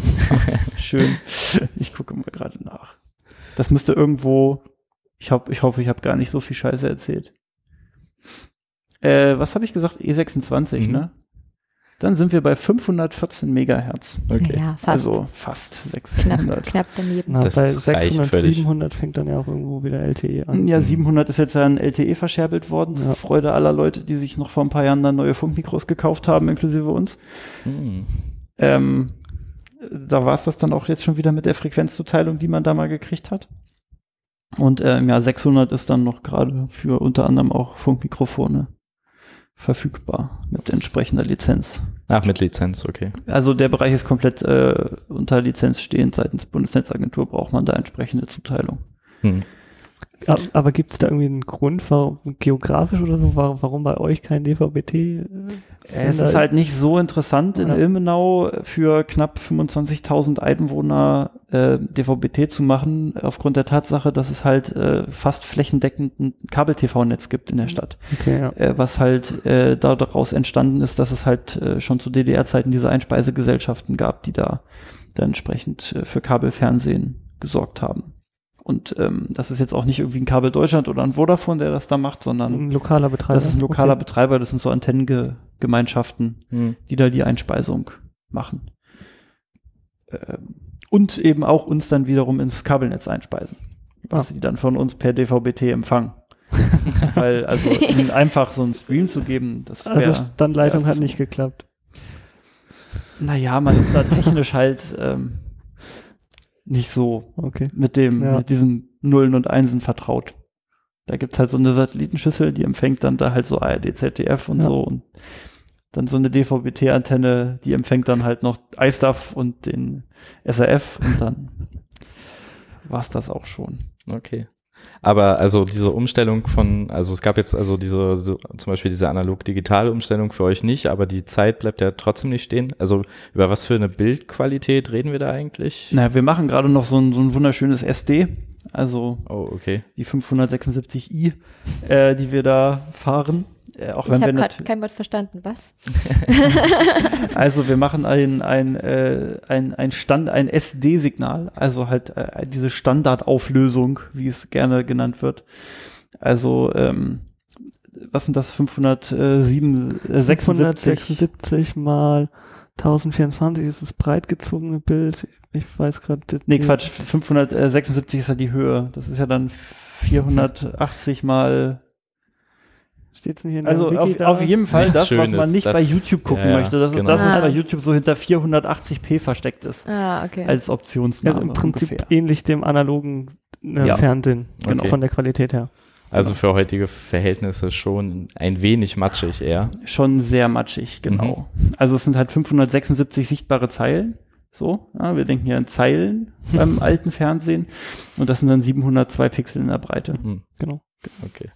Schön. Ich gucke mal gerade nach. Das müsste irgendwo, ich, hab, ich hoffe, ich habe gar nicht so viel Scheiße erzählt. Äh, was habe ich gesagt? E sechsundzwanzig, Mhm. ne? Dann sind wir bei fünfhundertvierzehn Megahertz. Okay. Ja, fast. Also fast knapp, sechshundert. knapp daneben. Na, Das bei reicht sechshundert, völlig. siebenhundert fängt dann ja auch irgendwo wieder L T E an. Ja, siebenhundert ist jetzt an L T E verscherbelt worden, zur Ja. Freude aller Leute, die sich noch vor ein paar Jahren dann neue Funkmikros gekauft haben, inklusive uns. Hm. Ähm, da war es das dann auch jetzt schon wieder mit der Frequenzzuteilung, die man da mal gekriegt hat. Und ähm, ja, sechshundert ist dann noch gerade für unter anderem auch Funkmikrofone verfügbar mit entsprechender Lizenz. Ach, mit Lizenz, okay. Also der Bereich ist komplett äh, unter Lizenz stehend. Seitens Bundesnetzagentur braucht man da entsprechende Zuteilung. Hm. Aber, aber gibt es da irgendwie einen Grund, warum, geografisch oder so, warum, warum bei euch kein D V B T? Äh, Es ist halt nicht so interessant, in Ja. Ilmenau für knapp fünfundzwanzigtausend Einwohner äh, D V B T zu machen, aufgrund der Tatsache, dass es halt äh, fast flächendeckend ein Kabel-T V-Netz gibt in der Stadt. Okay, ja. Äh, was halt äh, daraus entstanden ist, dass es halt äh, schon zu D D R-Zeiten diese Einspeisegesellschaften gab, die da dann entsprechend äh, für Kabelfernsehen gesorgt haben. Und ähm, das ist jetzt auch nicht irgendwie ein Kabel Deutschland oder ein Vodafone, der das da macht, sondern Ein lokaler Betreiber. das ist ein lokaler Okay. Betreiber, das sind so Antennengemeinschaften, Hm. die da die Einspeisung machen. Ähm, und eben auch uns dann wiederum ins Kabelnetz einspeisen, was Ah. sie dann von uns per D V B T empfangen. Weil, also ihnen einfach so einen Stream zu geben, das wäre... Also Standleitung ja, hat so- nicht geklappt. Naja, man ist da technisch halt ähm, nicht so Okay. mit dem, Ja. mit diesem Nullen und Einsen vertraut. Da gibt's halt so eine Satellitenschüssel, die empfängt dann da halt so A R D, Z D F und Ja. so und dann so eine D V B T-Antenne, die empfängt dann halt noch iStuff und den S R F und dann war's das auch schon. Okay. Aber also diese Umstellung von, also es gab jetzt also diese, so, zum Beispiel diese analog-digitale Umstellung für euch nicht, aber die Zeit bleibt ja trotzdem nicht stehen. Also über was für eine Bildqualität reden wir da eigentlich? Naja, wir machen gerade noch so ein, so ein wunderschönes S D, also Oh, okay. die fünfhundertsechsundsiebzig i, äh, die wir da fahren. Äh, auch Ich wenn wir habe nat- gerade kein Wort verstanden. Was? Also wir machen ein, ein, äh, ein, ein Stand, ein S D-Signal, also halt äh, diese Standardauflösung, wie es gerne genannt wird. Also ähm, was sind das, fünfhundertsechsundsiebzig? fünfhundertsechsundsiebzig mal tausendvierundzwanzig ist das breitgezogene Bild. Ich weiß gerade. Nee, Quatsch, fünfhundertsechsundsiebzig ist ja die Höhe. Das ist ja dann vierhundertachtzig mal. Steht's nicht in der Also Wiki auf, da? auf jeden Fall Nichts das, was Schönes, man nicht das- bei YouTube gucken ja, ja, möchte. Das ist genau. das, was Ah. bei YouTube so hinter vierhundertachtzig p versteckt ist. Ah, okay. Als Optionsname Also im Prinzip ungefähr. ähnlich dem analogen äh, Ja. Fernsehen, Genau. von der Qualität her. Also für heutige Verhältnisse schon ein wenig matschig eher. Schon sehr matschig, genau. Also es sind halt fünfhundertsechsundsiebzig sichtbare Zeilen. So, ja, wir denken ja in Zeilen beim alten Fernsehen. Und das sind dann siebenhundertzwei Pixel in der Breite. Hm. Genau. Okay.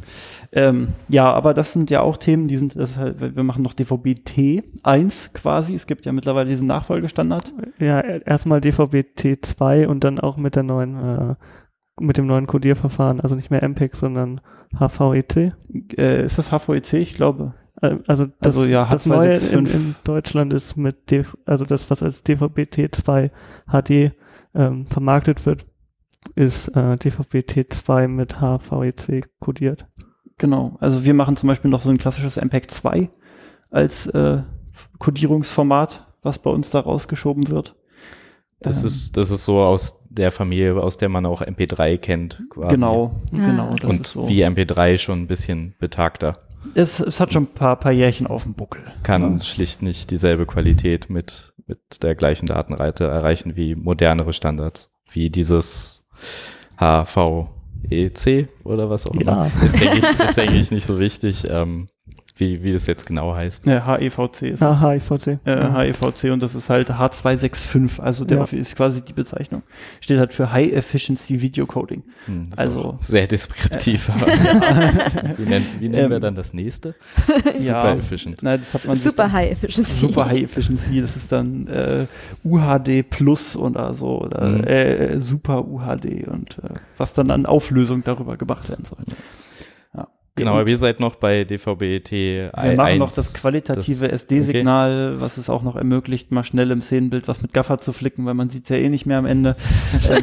Ähm, ja, aber das sind ja auch Themen, die sind, das ist halt, wir machen noch D V B T eins quasi. Es gibt ja mittlerweile diesen Nachfolgestandard. Ja, e- erstmal D V B T zwei und dann auch mit der neuen, äh, mit dem neuen Codierverfahren, also nicht mehr M P E G, sondern H V E C. Äh, ist das H V E C? Ich glaube. Äh, Also das, Also ja, das Neue in, H zweihundertfünfundsiebzig. in Deutschland ist mit, D, also das, was als D V B T zwei H D ähm, vermarktet wird, ist äh, D V B T zwei mit H V E C kodiert. Genau. Also wir machen zum Beispiel noch so ein klassisches M P E G zwei als äh, Codierungsformat, was bei uns da rausgeschoben wird. Das Ähm, ist, das ist so aus der Familie, aus der man auch M P drei kennt, quasi. Genau, Ah. genau. Das Und ist so. wie M P drei schon ein bisschen betagter. Es, es hat schon ein paar, paar Jährchen auf dem Buckel. Kann Ja. schlicht nicht dieselbe Qualität mit, mit der gleichen Datenreite erreichen wie modernere Standards. Wie dieses H V E C oder was auch Ja. immer. Ist, denke ich, ist, denke ich, nicht so wichtig, ähm, wie, wie das jetzt genau heißt. Ja, H E V C ist es. Ah, H I V C. Äh, H E V C und das ist halt H zweihundertfünfundsechzig, also der Ja. ist quasi die Bezeichnung. Steht halt für High Efficiency Video Coding. Hm, das Also- ist auch sehr deskriptiv. Aber wie nennen, wie nennen wir Ähm, dann das nächste? Ja. Super efficient. Nein, das hat man sich Super dann- High Efficiency. Super High Efficiency, das ist dann äh, U H D Plus oder so oder Mhm. äh, Super U H D und äh, was dann an Auflösung darüber gemacht werden soll. Ja. Genau, Und aber ihr seid noch bei D V B T eins. wir machen noch das qualitative S D-Signal, was es auch noch ermöglicht, mal schnell im Szenenbild was mit Gaffer zu flicken, weil man sieht es ja eh nicht mehr am Ende. Ähm,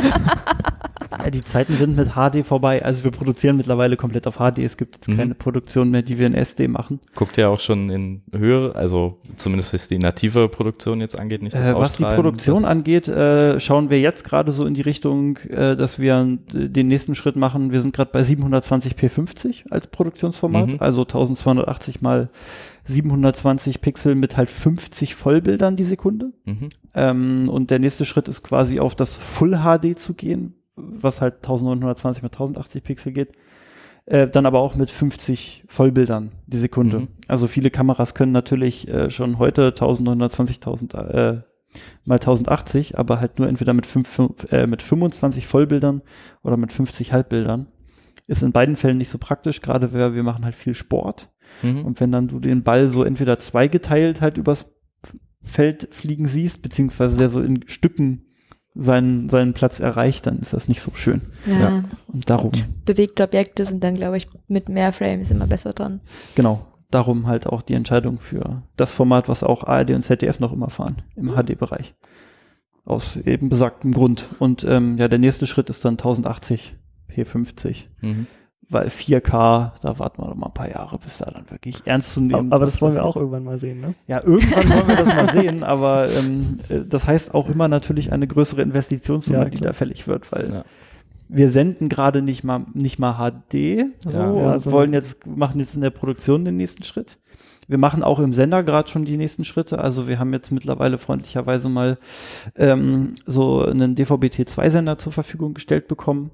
ja, die Zeiten sind mit H D vorbei. Also wir produzieren mittlerweile komplett auf H D. Es gibt jetzt Mhm. keine Produktion mehr, die wir in S D machen. Guckt ihr auch schon in Höhe, also zumindest was die native Produktion jetzt angeht, nicht das Äh, was die Ausstrahlen, Produktion das- angeht, äh, schauen wir jetzt gerade so in die Richtung, äh, dass wir äh, den nächsten Schritt machen. Wir sind gerade bei siebenhundertzwanzig p fünfzig als Produktionsformat, Mhm. also zwölfhundertachtzig mal siebenhundertzwanzig Pixel mit halt fünfzig Vollbildern die Sekunde. Mhm. Ähm, und der nächste Schritt ist quasi auf das Full H D zu gehen, was halt neunzehnhundertzwanzig mal tausendachtzig Pixel geht. Äh, dann aber auch mit fünfzig Vollbildern die Sekunde. Mhm. Also viele Kameras können natürlich äh, schon heute neunzehnhundertzwanzig äh, mal tausendachtzig, aber halt nur entweder mit, fünf, fünf, äh, mit fünfundzwanzig Vollbildern oder mit fünfzig Halbbildern. Ist in beiden Fällen nicht so praktisch, gerade weil wir machen halt viel Sport. Mhm. Und wenn dann du den Ball so entweder zweigeteilt halt übers Feld fliegen siehst, beziehungsweise der so in Stücken seinen, seinen Platz erreicht, dann ist das nicht so schön. Ja. Ja. Und darum, Bewegte Objekte sind dann, glaube ich, mit mehr Frames immer besser dran. genau, darum halt auch die Entscheidung für das Format, was auch A R D und Z D F noch immer fahren, im H D-Bereich. Aus eben besagtem Grund. Und ähm, ja, der nächste Schritt ist dann tausendachtzig p fünfzig. Mhm. Weil vier K, da warten wir noch mal ein paar Jahre, bis da dann wirklich ernst zu nehmen. Aber das wollen wir auch irgendwann mal sehen, ne? Ja, irgendwann wollen wir das mal sehen, aber ähm, äh, das heißt auch immer natürlich eine größere Investitionssumme, Ja, die klar. da fällig wird, weil Ja. wir senden gerade nicht mal nicht mal H D so, Ja. und Ja, also- wollen jetzt machen jetzt in der Produktion den nächsten Schritt. Wir machen auch im Sender gerade schon die nächsten Schritte. Also wir haben jetzt mittlerweile freundlicherweise mal ähm, so einen D V B T zwei Sender zur Verfügung gestellt bekommen.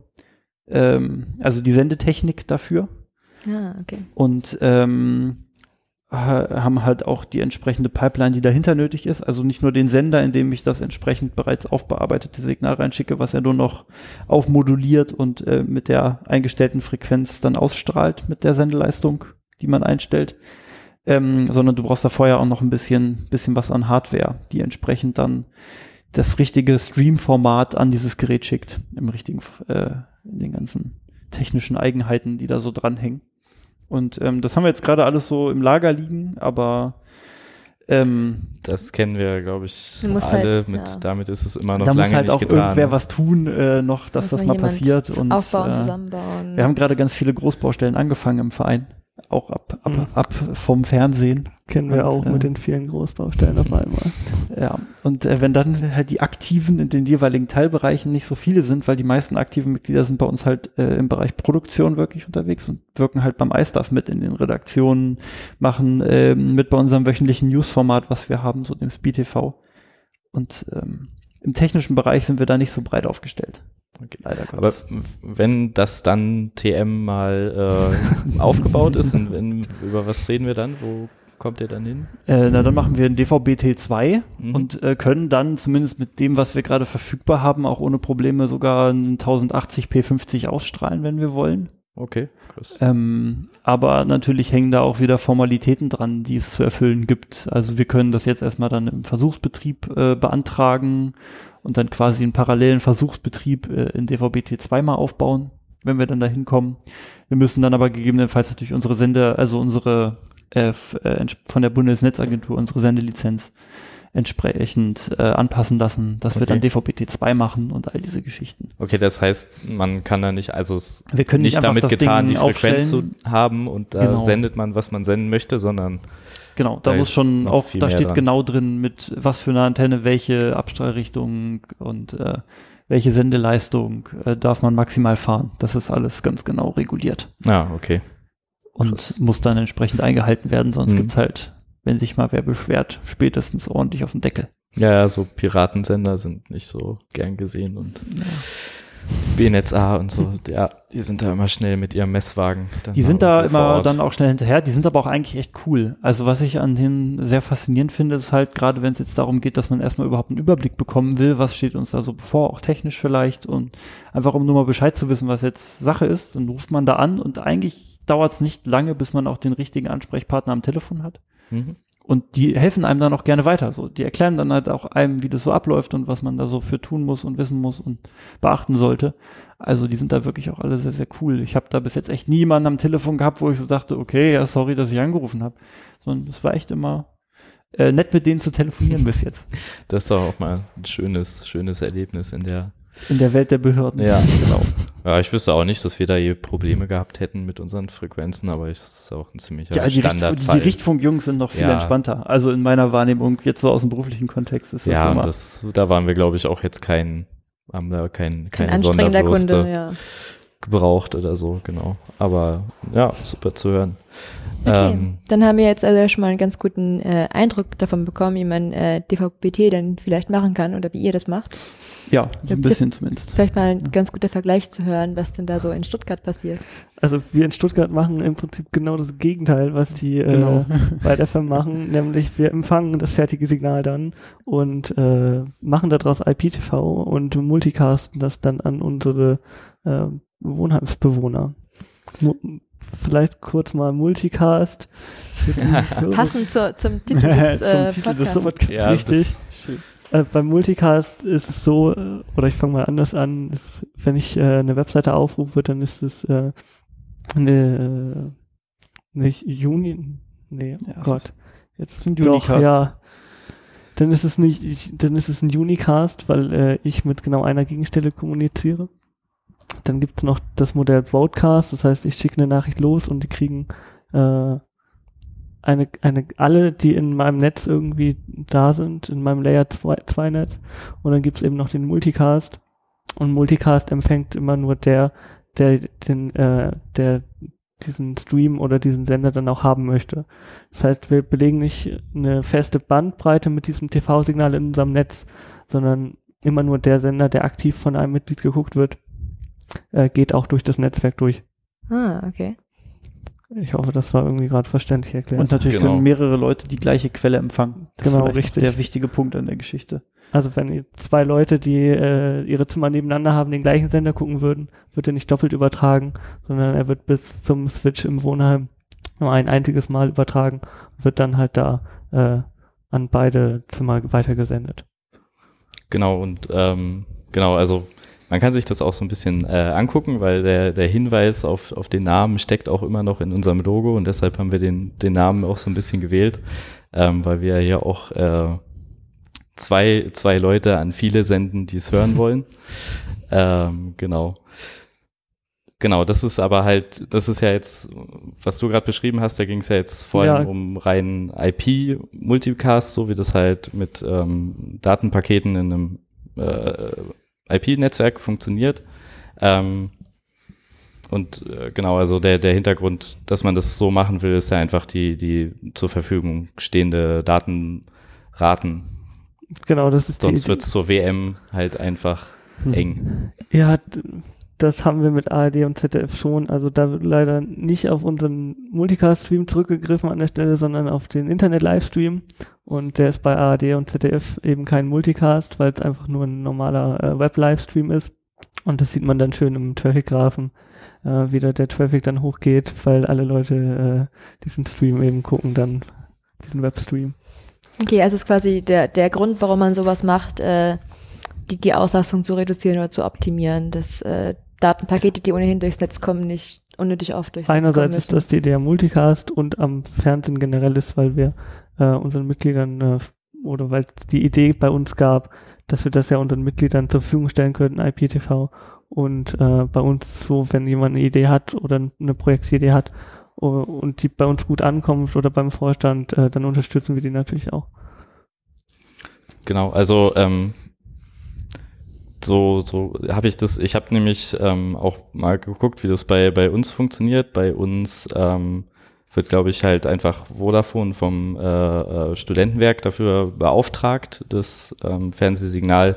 Ähm, also die Sendetechnik dafür. Ah, okay. Und ähm, ha- haben halt auch die entsprechende Pipeline, die dahinter nötig ist. Also nicht nur den Sender, in dem ich das entsprechend bereits aufbearbeitete Signal reinschicke, was er nur noch aufmoduliert und äh, mit der eingestellten Frequenz dann ausstrahlt mit der Sendeleistung, die man einstellt. Ähm, sondern du brauchst da vorher auch noch ein bisschen, bisschen was an Hardware, die entsprechend dann das richtige Stream-Format an dieses Gerät schickt, im richtigen, äh, in den ganzen technischen Eigenheiten, die da so dranhängen. Und ähm, das haben wir jetzt gerade alles so im Lager liegen, aber ähm, Das kennen wir, glaube ich, Du musst alle. halt, mit, ja. Damit ist es immer noch da lange muss halt nicht auch getan. irgendwer was tun, äh, noch, dass Muss das noch mal jemand passiert. z- Und aufbauen, äh, zusammenbauen. wir haben gerade ganz viele Großbaustellen angefangen im Verein, auch ab, ab, Mhm. ab vom Fernsehen. Kennen wir Und, auch äh, mit den vielen Großbaustellen auf einmal. Ja, und äh, wenn dann halt die Aktiven in den jeweiligen Teilbereichen nicht so viele sind, weil die meisten aktiven Mitglieder sind bei uns halt äh, im Bereich Produktion wirklich unterwegs und wirken halt beim iStuff mit in den Redaktionen, machen äh, mit bei unserem wöchentlichen Newsformat, was wir haben, so dem Speed T V. Und ähm, im technischen Bereich sind wir da nicht so breit aufgestellt. Okay. Leider Aber Gottes. wenn das dann T M mal äh, aufgebaut ist, in, in, über was reden wir dann? Wo kommt ihr dann hin? Äh, na, dann machen wir ein D V B T zwei Mhm. und äh, können dann zumindest mit dem, was wir gerade verfügbar haben, auch ohne Probleme sogar ein tausendachtzig p fünfzig ausstrahlen, wenn wir wollen. Okay, krass. Ähm, aber natürlich hängen da auch wieder Formalitäten dran, die es zu erfüllen gibt. Also wir können das jetzt erstmal dann im Versuchsbetrieb äh, beantragen und dann quasi einen parallelen Versuchsbetrieb äh, in D V B T zwei mal aufbauen, wenn wir dann da hinkommen. Wir müssen dann aber gegebenenfalls natürlich unsere Sende, also unsere äh, f- äh, ents- von der Bundesnetzagentur, unsere Sendelizenz entsprechend äh, anpassen lassen, dass wir Okay. dann D V B T zwei machen und all diese Geschichten. Okay, das heißt, man kann da nicht, also es Wir können nicht nicht einfach damit das getan, Ding die Frequenz zu aufstellen. haben und da Genau. sendet man, was man senden möchte, sondern Genau, da Da muss ist schon noch auf, viel da mehr steht dran. genau drin, mit was für eine Antenne, welche Abstrahlrichtung und äh, welche Sendeleistung äh, darf man maximal fahren. Das ist alles ganz genau reguliert ah, okay. und Krass. muss dann entsprechend eingehalten werden, sonst Mhm. gibt's halt, wenn sich mal wer beschwert, spätestens ordentlich auf den Deckel. Ja, ja, so Piratensender sind nicht so gern gesehen und B N Z A und so, ja, die sind da immer schnell mit ihrem Messwagen. dann Die mal sind da irgendwo vor immer Ort. dann auch schnell hinterher, die sind aber auch eigentlich echt cool. Also was ich an denen sehr faszinierend finde, ist halt gerade, wenn es jetzt darum geht, dass man erstmal überhaupt einen Überblick bekommen will, was steht uns da so bevor, auch technisch vielleicht und einfach um nur mal Bescheid zu wissen, was jetzt Sache ist, dann ruft man da an und eigentlich dauert es nicht lange, bis man auch den richtigen Ansprechpartner am Telefon hat. Mhm. Und die helfen einem dann auch gerne weiter. So, die erklären dann halt auch einem, wie das so abläuft und was man da so für tun muss und wissen muss und beachten sollte. Also die sind da wirklich auch alle sehr, sehr cool. Ich habe da bis jetzt echt niemanden am Telefon gehabt, wo ich so dachte, okay, ja, sorry, dass ich angerufen habe. Sondern es war echt immer äh, nett, mit denen zu telefonieren bis jetzt. Das ist doch auch mal ein schönes, schönes Erlebnis in der, In der Welt der Behörden. ja, genau. Ja, ich wüsste auch nicht, dass wir da je Probleme gehabt hätten mit unseren Frequenzen, aber es ist auch ein ziemlicher Ja, die, Richt, die Standardfall. Richtfunkjungs sind noch viel Ja. entspannter. Also in meiner Wahrnehmung, jetzt so aus dem beruflichen Kontext, ist das ja, immer. und das, da waren wir, glaube ich, auch jetzt kein, haben da kein, Kein keine anstrengender Sonderwürste Kunde, ja. gebraucht oder so, genau. Aber ja, super zu hören. Okay, Ähm, dann haben wir jetzt also schon mal einen ganz guten äh, Eindruck davon bekommen, wie man äh, D V B T dann vielleicht machen kann oder wie ihr das macht. Ja, so ein Gibt's bisschen zumindest. Vielleicht mal ein ganz guter Vergleich zu hören, was denn da so in Stuttgart passiert. Also wir in Stuttgart machen im Prinzip genau das Gegenteil, was die Genau. äh, bei der F E M machen, nämlich wir empfangen das fertige Signal dann und äh, machen daraus I P T V und multicasten das dann an unsere äh, Wohnheimsbewohner. Mu vielleicht kurz mal Multicast. Für die Hörer. Passend zur, zum Titel des, äh, Zum Titel des Podcasts. Podcasts. ja, Richtig. das, Äh, beim Multicast ist es so, äh, oder ich fange mal anders an, ist, wenn ich äh, eine Webseite aufrufe, dann ist es äh, eine, äh, eine Uni, nee, oh Ja, es Gott, jetzt ein doch, Unicast. ja, dann ist es nicht, ich, dann ist es ein Unicast, weil äh, ich mit genau einer Gegenstelle kommuniziere. Dann gibt es noch das Modell Broadcast, das heißt, ich schicke eine Nachricht los und die kriegen äh, eine, eine, alle, die in meinem Netz irgendwie da sind, in meinem Layer zwei Netz. Und dann gibt's eben noch den Multicast. Und Multicast empfängt immer nur der, der den, äh, der diesen Stream oder diesen Sender dann auch haben möchte. Das heißt, wir belegen nicht eine feste Bandbreite mit diesem T V-Signal in unserem Netz, sondern immer nur der Sender, der aktiv von einem Mitglied geguckt wird, äh, geht auch durch das Netzwerk durch. Ah, okay. Ich hoffe, das war irgendwie gerade verständlich erklärt. Und natürlich Genau. können mehrere Leute die gleiche Quelle empfangen. Das Genau, ist vielleicht richtig. der wichtige Punkt an der Geschichte. Also wenn ihr zwei Leute, die äh, ihre Zimmer nebeneinander haben, den gleichen Sender gucken würden, wird er nicht doppelt übertragen, sondern er wird bis zum Switch im Wohnheim nur ein einziges Mal übertragen und wird dann halt da äh, an beide Zimmer weitergesendet. Genau, und ähm, genau, also man kann sich das auch so ein bisschen äh, angucken, weil der, der Hinweis auf, auf den Namen steckt auch immer noch in unserem Logo und deshalb haben wir den, den Namen auch so ein bisschen gewählt, ähm, weil wir hier auch äh, zwei, zwei Leute an viele senden, die es hören wollen. ähm, genau. Genau, das ist aber halt, das ist ja jetzt, was du gerade beschrieben hast, da ging es ja jetzt vor allem Ja. um rein I P-Multicast, so wie das halt mit ähm, Datenpaketen in einem äh, I P-Netzwerk funktioniert. Ähm, und äh, genau, also der, der Hintergrund, dass man das so machen will, ist ja einfach die, die zur Verfügung stehende Datenraten. Genau, das ist Sonst die wird es zur W M halt einfach eng. Ja, d- das haben wir mit A R D und Z D F schon. Also da wird leider nicht auf unseren Multicast-Stream zurückgegriffen an der Stelle, sondern auf den Internet-Livestream. Und der ist bei A R D und Z D F eben kein Multicast, weil es einfach nur ein normaler äh, Web-Livestream ist. Und das sieht man dann schön im Traffic-Graphen, äh, wie da der Traffic dann hochgeht, weil alle Leute äh, diesen Stream eben gucken, dann diesen Webstream. Okay, also ist quasi der, der Grund, warum man sowas macht, äh, die, die Auslastung zu reduzieren oder zu optimieren, dass äh, Datenpakete, die ohnehin durchs Netz kommen, nicht unnötig oft durchs Netz kommen Einerseits müssen. ist das die Idee am Multicast und am Fernsehen generell ist, weil wir äh, unseren Mitgliedern äh, oder weil es die Idee bei uns gab, dass wir das ja unseren Mitgliedern zur Verfügung stellen könnten, I P T V. Und äh, bei uns so, wenn jemand eine Idee hat oder eine Projektidee hat uh, und die bei uns gut ankommt oder beim Vorstand, äh, dann unterstützen wir die natürlich auch. Genau, also ähm, so, so habe ich das, ich habe nämlich ähm, auch mal geguckt, wie das bei, bei uns funktioniert. Bei uns ähm, wird, glaube ich, halt einfach Vodafone vom äh, äh, Studentenwerk dafür beauftragt, das ähm, Fernsehsignal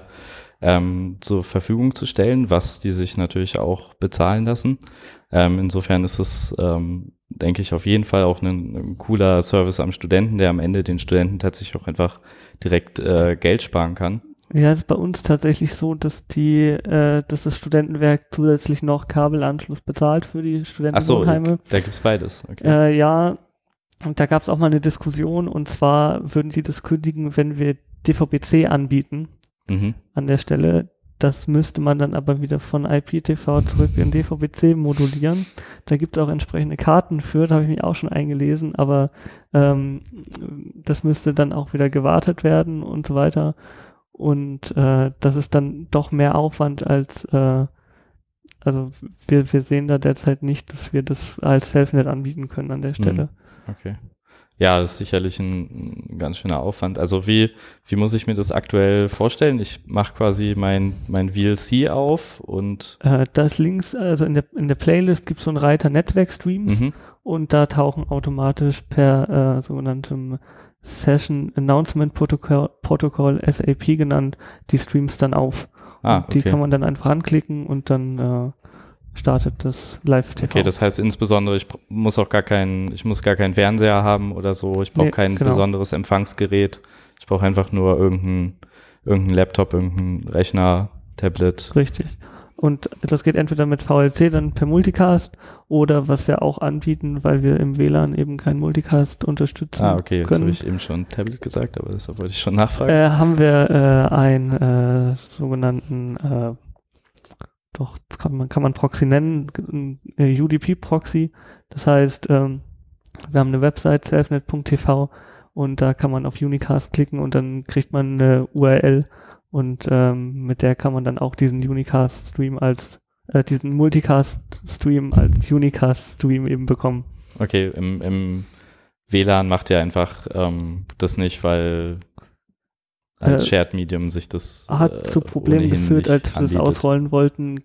ähm, zur Verfügung zu stellen, was die sich natürlich auch bezahlen lassen. Ähm, insofern ist es, ähm, denke ich, auf jeden Fall auch ein, ein cooler Service am Studenten, der am Ende den Studenten tatsächlich auch einfach direkt äh, Geld sparen kann. Ja, es ist bei uns tatsächlich so, dass die, äh, dass das Studentenwerk zusätzlich noch Kabelanschluss bezahlt für die Ach so, Studentenwohnheime. da gibt's beides. Okay. Äh, ja, und da gab es auch mal eine Diskussion und zwar würden die das kündigen, wenn wir D V B C anbieten Mhm. an der Stelle. Das müsste man dann aber wieder von I P T V zurück in D V B C modulieren. Da gibt es auch entsprechende Karten für, da habe ich mich auch schon eingelesen, aber ähm, das müsste dann auch wieder gewartet werden und so weiter. Und äh, das ist dann doch mehr Aufwand als, äh, also wir, wir sehen da derzeit nicht, dass wir das als Selfnet anbieten können an der Stelle. Okay. Ja, das ist sicherlich ein, ein ganz schöner Aufwand. Also wie, wie muss ich mir das aktuell vorstellen? Ich mache quasi mein, mein V L C auf und Äh, das links, also in der, in der Playlist gibt es so einen Reiter Netzwerkstreams mhm. und da tauchen automatisch per äh, sogenanntem Session Announcement Protocol, Protocol S A P genannt, die Streams dann auf. Ah, Und die okay. kann man dann einfach anklicken und dann äh, startet das Live-T V. Okay, das heißt insbesondere, ich br- muss auch gar keinen, ich muss gar keinen Fernseher haben oder so, ich brauche Nee, kein genau. besonderes Empfangsgerät, ich brauche einfach nur irgendeinen irgendein Laptop, irgendein Rechner, Tablet. Richtig. Und das geht entweder mit V L C dann per Multicast oder was wir auch anbieten, weil wir im W L A N eben keinen Multicast unterstützen Ah, okay, jetzt habe können, ich eben schon Tablet gesagt, aber deshalb wollte ich schon nachfragen. äh, haben wir äh, einen äh, sogenannten, äh, doch kann man, kann man Proxy nennen, einen, äh, U D P-Proxy. Das heißt, ähm, wir haben eine Website, selfnet punkt t v und da kann man auf Unicast klicken und dann kriegt man eine U R L und ähm, mit der kann man dann auch diesen Unicast-Stream als, äh, diesen Multicast-Stream als Unicast-Stream eben bekommen. Okay, im, im W L A N macht ihr einfach ähm, das nicht, weil als äh, Shared Medium sich das hat äh, zu Problemen ohnehin geführt, nicht als wir das anbietet. ausrollen wollten.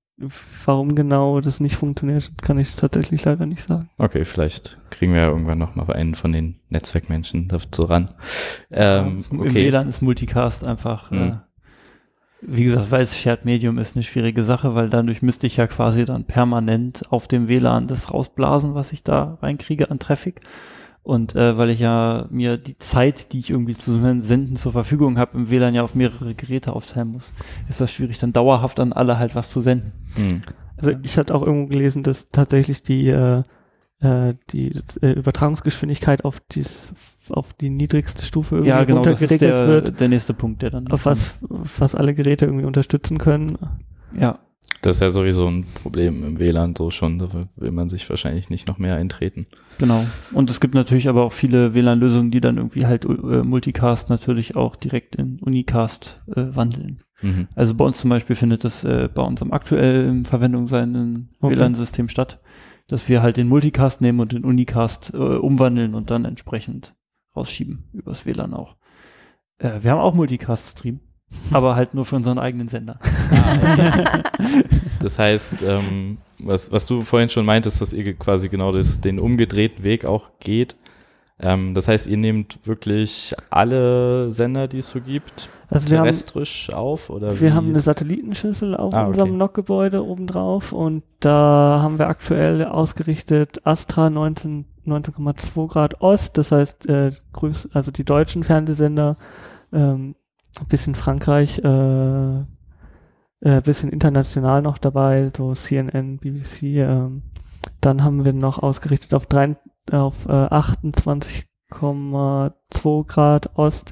Warum genau das nicht funktioniert, kann ich tatsächlich leider nicht sagen. Okay, vielleicht kriegen wir ja irgendwann noch mal einen von den Netzwerkmenschen dazu ran. Ähm, Im okay. W L A N ist Multicast einfach, Mhm. äh, wie gesagt, weil es Shared Medium ist eine schwierige Sache, weil dadurch müsste ich ja quasi dann permanent auf dem W L A N das rausblasen, was ich da reinkriege an Traffic. Und äh, weil ich ja mir die Zeit, die ich irgendwie zu senden zur Verfügung habe, im W L A N ja auf mehrere Geräte aufteilen muss, ist das schwierig, dann dauerhaft an alle halt was zu senden. Hm. Also ich hatte auch irgendwo gelesen, dass tatsächlich die, äh, äh, die äh, Übertragungsgeschwindigkeit auf, dies, auf die niedrigste Stufe irgendwie Ja, genau, das ist runtergeregelt der, wird, der nächste Punkt, der dann... auf was fast alle Geräte irgendwie unterstützen können. Ja, Das ist ja sowieso ein Problem im W L A N so schon, da will man sich wahrscheinlich nicht noch mehr eintreten. genau. Und es gibt natürlich aber auch viele W L A N-Lösungen, die dann irgendwie halt äh, Multicast natürlich auch direkt in Unicast äh, wandeln. Mhm. Also bei uns zum Beispiel findet das äh, bei unserem aktuell in Verwendung seienden Okay. W L A N-System statt, dass wir halt den Multicast nehmen und den Unicast äh, umwandeln und dann entsprechend rausschieben übers W L A N auch. Äh, wir haben auch Multicast-Stream, aber halt nur für unseren eigenen Sender. Ah, okay. Das heißt, ähm, was, was du vorhin schon meintest, dass ihr quasi genau das, den umgedrehten Weg auch geht. Ähm, das heißt, ihr nehmt wirklich alle Sender, die es so gibt, Also wir haben, terrestrisch auf? Oder wir wie? haben eine Satellitenschüssel auf Ah, okay. unserem N O C-Gebäude obendrauf und da haben wir aktuell ausgerichtet Astra neunzehn Komma zwei Grad Ost, das heißt, äh, größ, also die deutschen Fernsehsender, ähm, bisschen Frankreich, äh, äh, bisschen international noch dabei, so C N N, B B C. Ähm. Dann haben wir noch ausgerichtet auf, drei, auf äh, achtundzwanzig Komma zwei Grad Ost.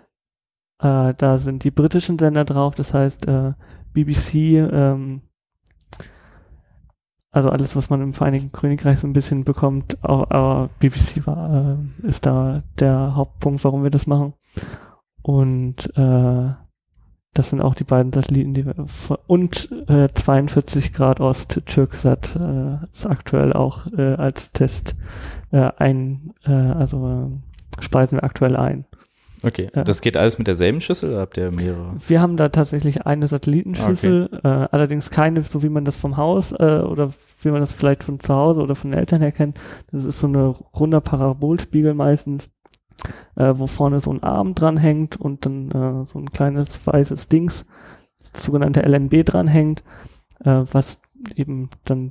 Äh, da sind die britischen Sender drauf, das heißt äh, B B C, ähm, also alles, was man im Vereinigten Königreich so ein bisschen bekommt, aber, aber B B C war, äh, ist da der Hauptpunkt, warum wir das machen. Und äh, das sind auch die beiden Satelliten, die wir und äh, zweiundvierzig Grad Ost Türksat äh, ist aktuell auch äh, als Test äh, ein, äh, also äh, speisen wir aktuell ein. Okay, Ja. das geht alles mit derselben Schüssel oder habt ihr mehrere? Wir haben da tatsächlich eine Satellitenschüssel, äh, allerdings keine, so wie man das vom Haus äh, oder wie man das vielleicht von zu Hause oder von den Eltern her kennt. Das ist so eine runder Parabolspiegel meistens, äh, wo vorne so ein Arm dran hängt und dann äh, so ein kleines weißes Dings, das sogenannte L N B dran hängt, äh, was eben dann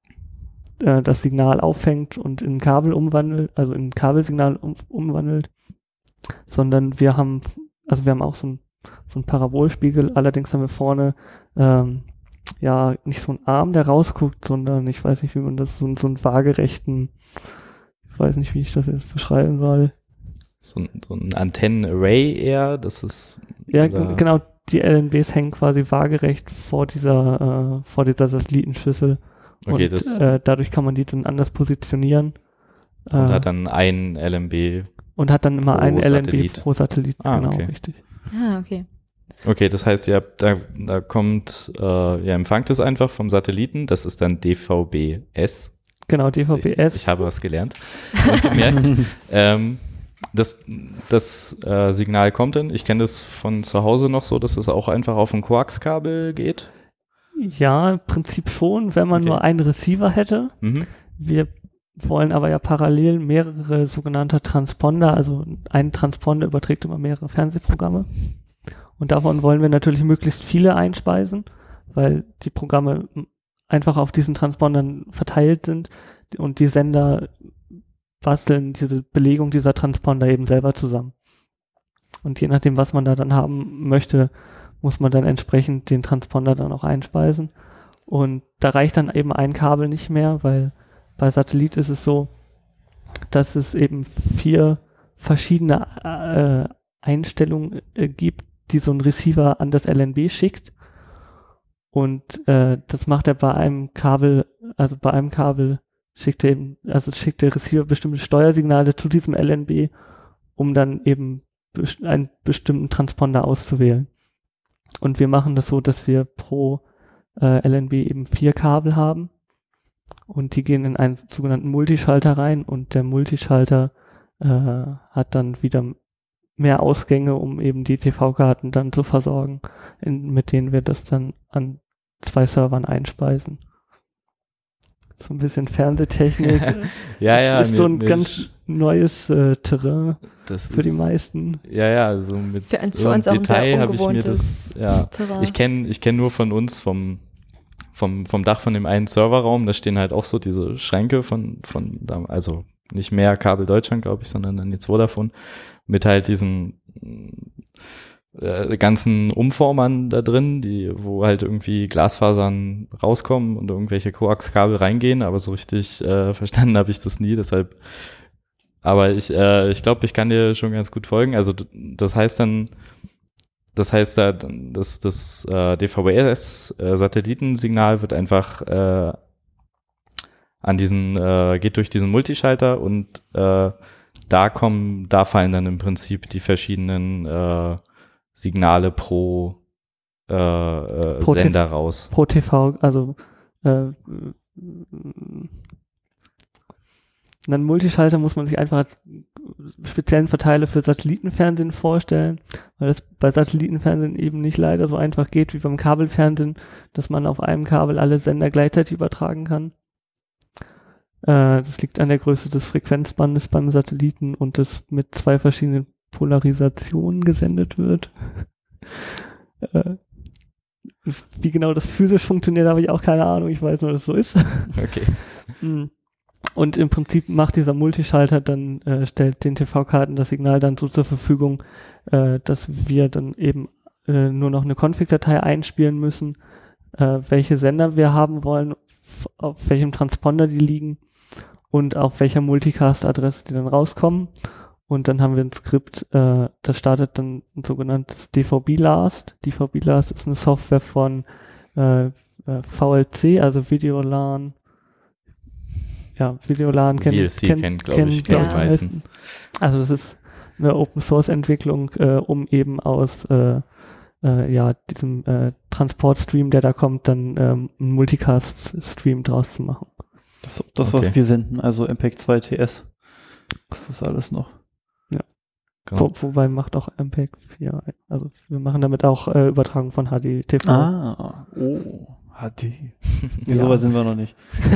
äh, das Signal auffängt und in Kabel umwandelt, also in Kabelsignal um, umwandelt, sondern wir haben, also wir haben auch so ein so ein Parabolspiegel, allerdings haben wir vorne ähm, ja nicht so einen Arm, der rausguckt, sondern ich weiß nicht, wie man das, so, so einen waagerechten, ich weiß nicht, wie ich das jetzt beschreiben soll. So ein, so ein Antennen-Array eher, das ist... Ja, oder- g- genau, die L N Bs hängen quasi waagerecht vor dieser, äh, vor dieser Satellitenschüssel. Okay, und das äh, dadurch kann man die dann anders positionieren. und äh, hat dann ein L M B. und hat dann immer pro ein L N B Satellit. pro Satellit, Ah, genau, okay. richtig. Ah, okay. Okay, das heißt, ihr habt, da, da kommt, äh, ihr empfangt es einfach vom Satelliten, das ist dann D V B S. Genau, D V B S. Ich, ich habe was gelernt und gemerkt. ähm, das das äh, Signal kommt dann, ich kenne das von zu Hause noch so, dass es auch einfach auf ein Koaxkabel geht. Ja, im Prinzip schon, wenn man Okay. nur einen Receiver hätte. Mhm. Wir wollen aber ja parallel mehrere sogenannte Transponder, also ein Transponder überträgt immer mehrere Fernsehprogramme. Und davon wollen wir natürlich möglichst viele einspeisen, weil die Programme einfach auf diesen Transpondern verteilt sind und die Sender basteln diese Belegung dieser Transponder eben selber zusammen. Und je nachdem, was man da dann haben möchte, muss man dann entsprechend den Transponder dann auch einspeisen. Und da reicht dann eben ein Kabel nicht mehr, weil bei Satellit ist es so, dass es eben vier verschiedene äh, Einstellungen äh, gibt, die so ein Receiver an das L N B schickt. Und äh, das macht er bei einem Kabel, also bei einem Kabel schickt er eben, also schickt der Receiver bestimmte Steuersignale zu diesem L N B, um dann eben best- einen bestimmten Transponder auszuwählen. Und wir machen das so, dass wir pro äh, L N B eben vier Kabel haben. Und die gehen in einen sogenannten Multischalter rein und der Multischalter äh, hat dann wieder mehr Ausgänge, um eben die T V-Karten dann zu versorgen, in, mit denen wir das dann an zwei Servern einspeisen. So ein bisschen Fernsehtechnik. ja, ja. Das ist mir, so ein mir ganz neues äh, Terrain das für ist, die meisten. Ja, ja, also mit Für uns- so für einem uns auch ein sehr Detail habe ich mir ungewohntes das, ja, Terrain. ich kenne ich kenn nur von uns, vom, vom, vom Dach von dem einen Serverraum, da stehen halt auch so diese Schränke von, von da- also nicht mehr Kabel Deutschland, glaube ich, sondern dann jetzt Vodafone, mit halt diesen äh, ganzen Umformern da drin, die, wo halt irgendwie Glasfasern rauskommen und irgendwelche Koaxkabel reingehen, aber so richtig äh, verstanden habe ich das nie, deshalb, aber ich, äh, ich glaube, ich kann dir schon ganz gut folgen. Also d- das heißt dann, das heißt da, das, das äh, D V B S-Satellitensignal wird einfach äh, an diesen, äh, geht durch diesen Multischalter und äh, da kommen, da fallen dann im Prinzip die verschiedenen äh, Signale pro, äh, äh, Pro Sender raus. Pro T V, also äh, einen Multischalter muss man sich einfach als speziellen Verteiler für Satellitenfernsehen vorstellen, weil das bei Satellitenfernsehen eben nicht leider so einfach geht wie beim Kabelfernsehen, dass man auf einem Kabel alle Sender gleichzeitig übertragen kann. Äh, das liegt an der Größe des Frequenzbandes beim Satelliten und das mit zwei verschiedenen Polarisationen gesendet wird. äh, wie genau das physisch funktioniert, habe ich auch keine Ahnung. Ich weiß nur, dass es so ist. Okay. Und im Prinzip macht dieser Multischalter dann, äh, stellt den T V-Karten das Signal dann so zur Verfügung, äh, dass wir dann eben äh, nur noch eine Config-Datei einspielen müssen, äh, welche Sender wir haben wollen, f- auf welchem Transponder die liegen und auf welcher Multicast-Adresse die dann rauskommen. Und dann haben wir ein Skript, äh, das startet dann ein sogenanntes D V B-Last. D V B-Last ist eine Software von äh, äh, V L C, also Videolan. Ja, Videolan kennt, V L C kennt, kennt, glaube ich, glaub die meisten. Also das ist eine Open-Source-Entwicklung, äh, um eben aus äh, äh, ja, diesem äh, Transportstream, der da kommt, dann ähm, einen Multicast-Stream draus zu machen. Das, das Okay. was wir senden, also M P E G zwei T S. Ist das alles noch? Genau. Wo, wobei macht auch M P E G vier. Also wir machen damit auch äh, Übertragung von H D T V. Ah, oh, H D. Nee, Ja. so weit sind wir noch nicht.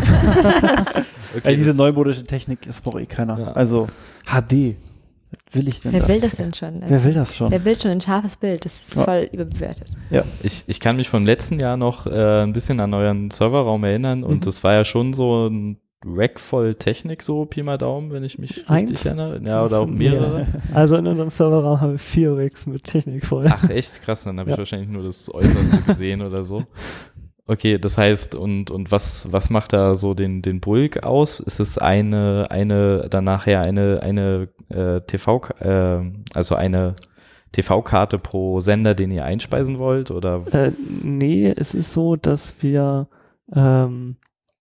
Okay, Ey, diese das- neumodische Technik, das braucht eh keiner. Ja. Also H D. Was will ich denn Wer da? will das denn schon? Wer will das schon? Wer will schon ein scharfes Bild? Das ist Ja. voll überbewertet. Ich, ich kann mich vom letzten Jahr noch äh, ein bisschen an euren Serverraum erinnern und Mhm. das war ja schon so ein Rack voll Technik, so Pi mal Daumen, wenn ich mich Eins? richtig erinnere. Ja, oder auch mehrere. Also in unserem Serverraum haben wir vier Racks mit Technik voll. Ach, echt krass, dann habe ich Ja. wahrscheinlich nur das Äußerste gesehen oder so. Okay, das heißt, und, und was, was macht da so den, den Bulk aus? Ist es eine, eine, dann nachher eine, eine äh, T V, äh, also eine T V-Karte pro Sender, den ihr einspeisen wollt? Oder Äh, nee, es ist so, dass wir ähm,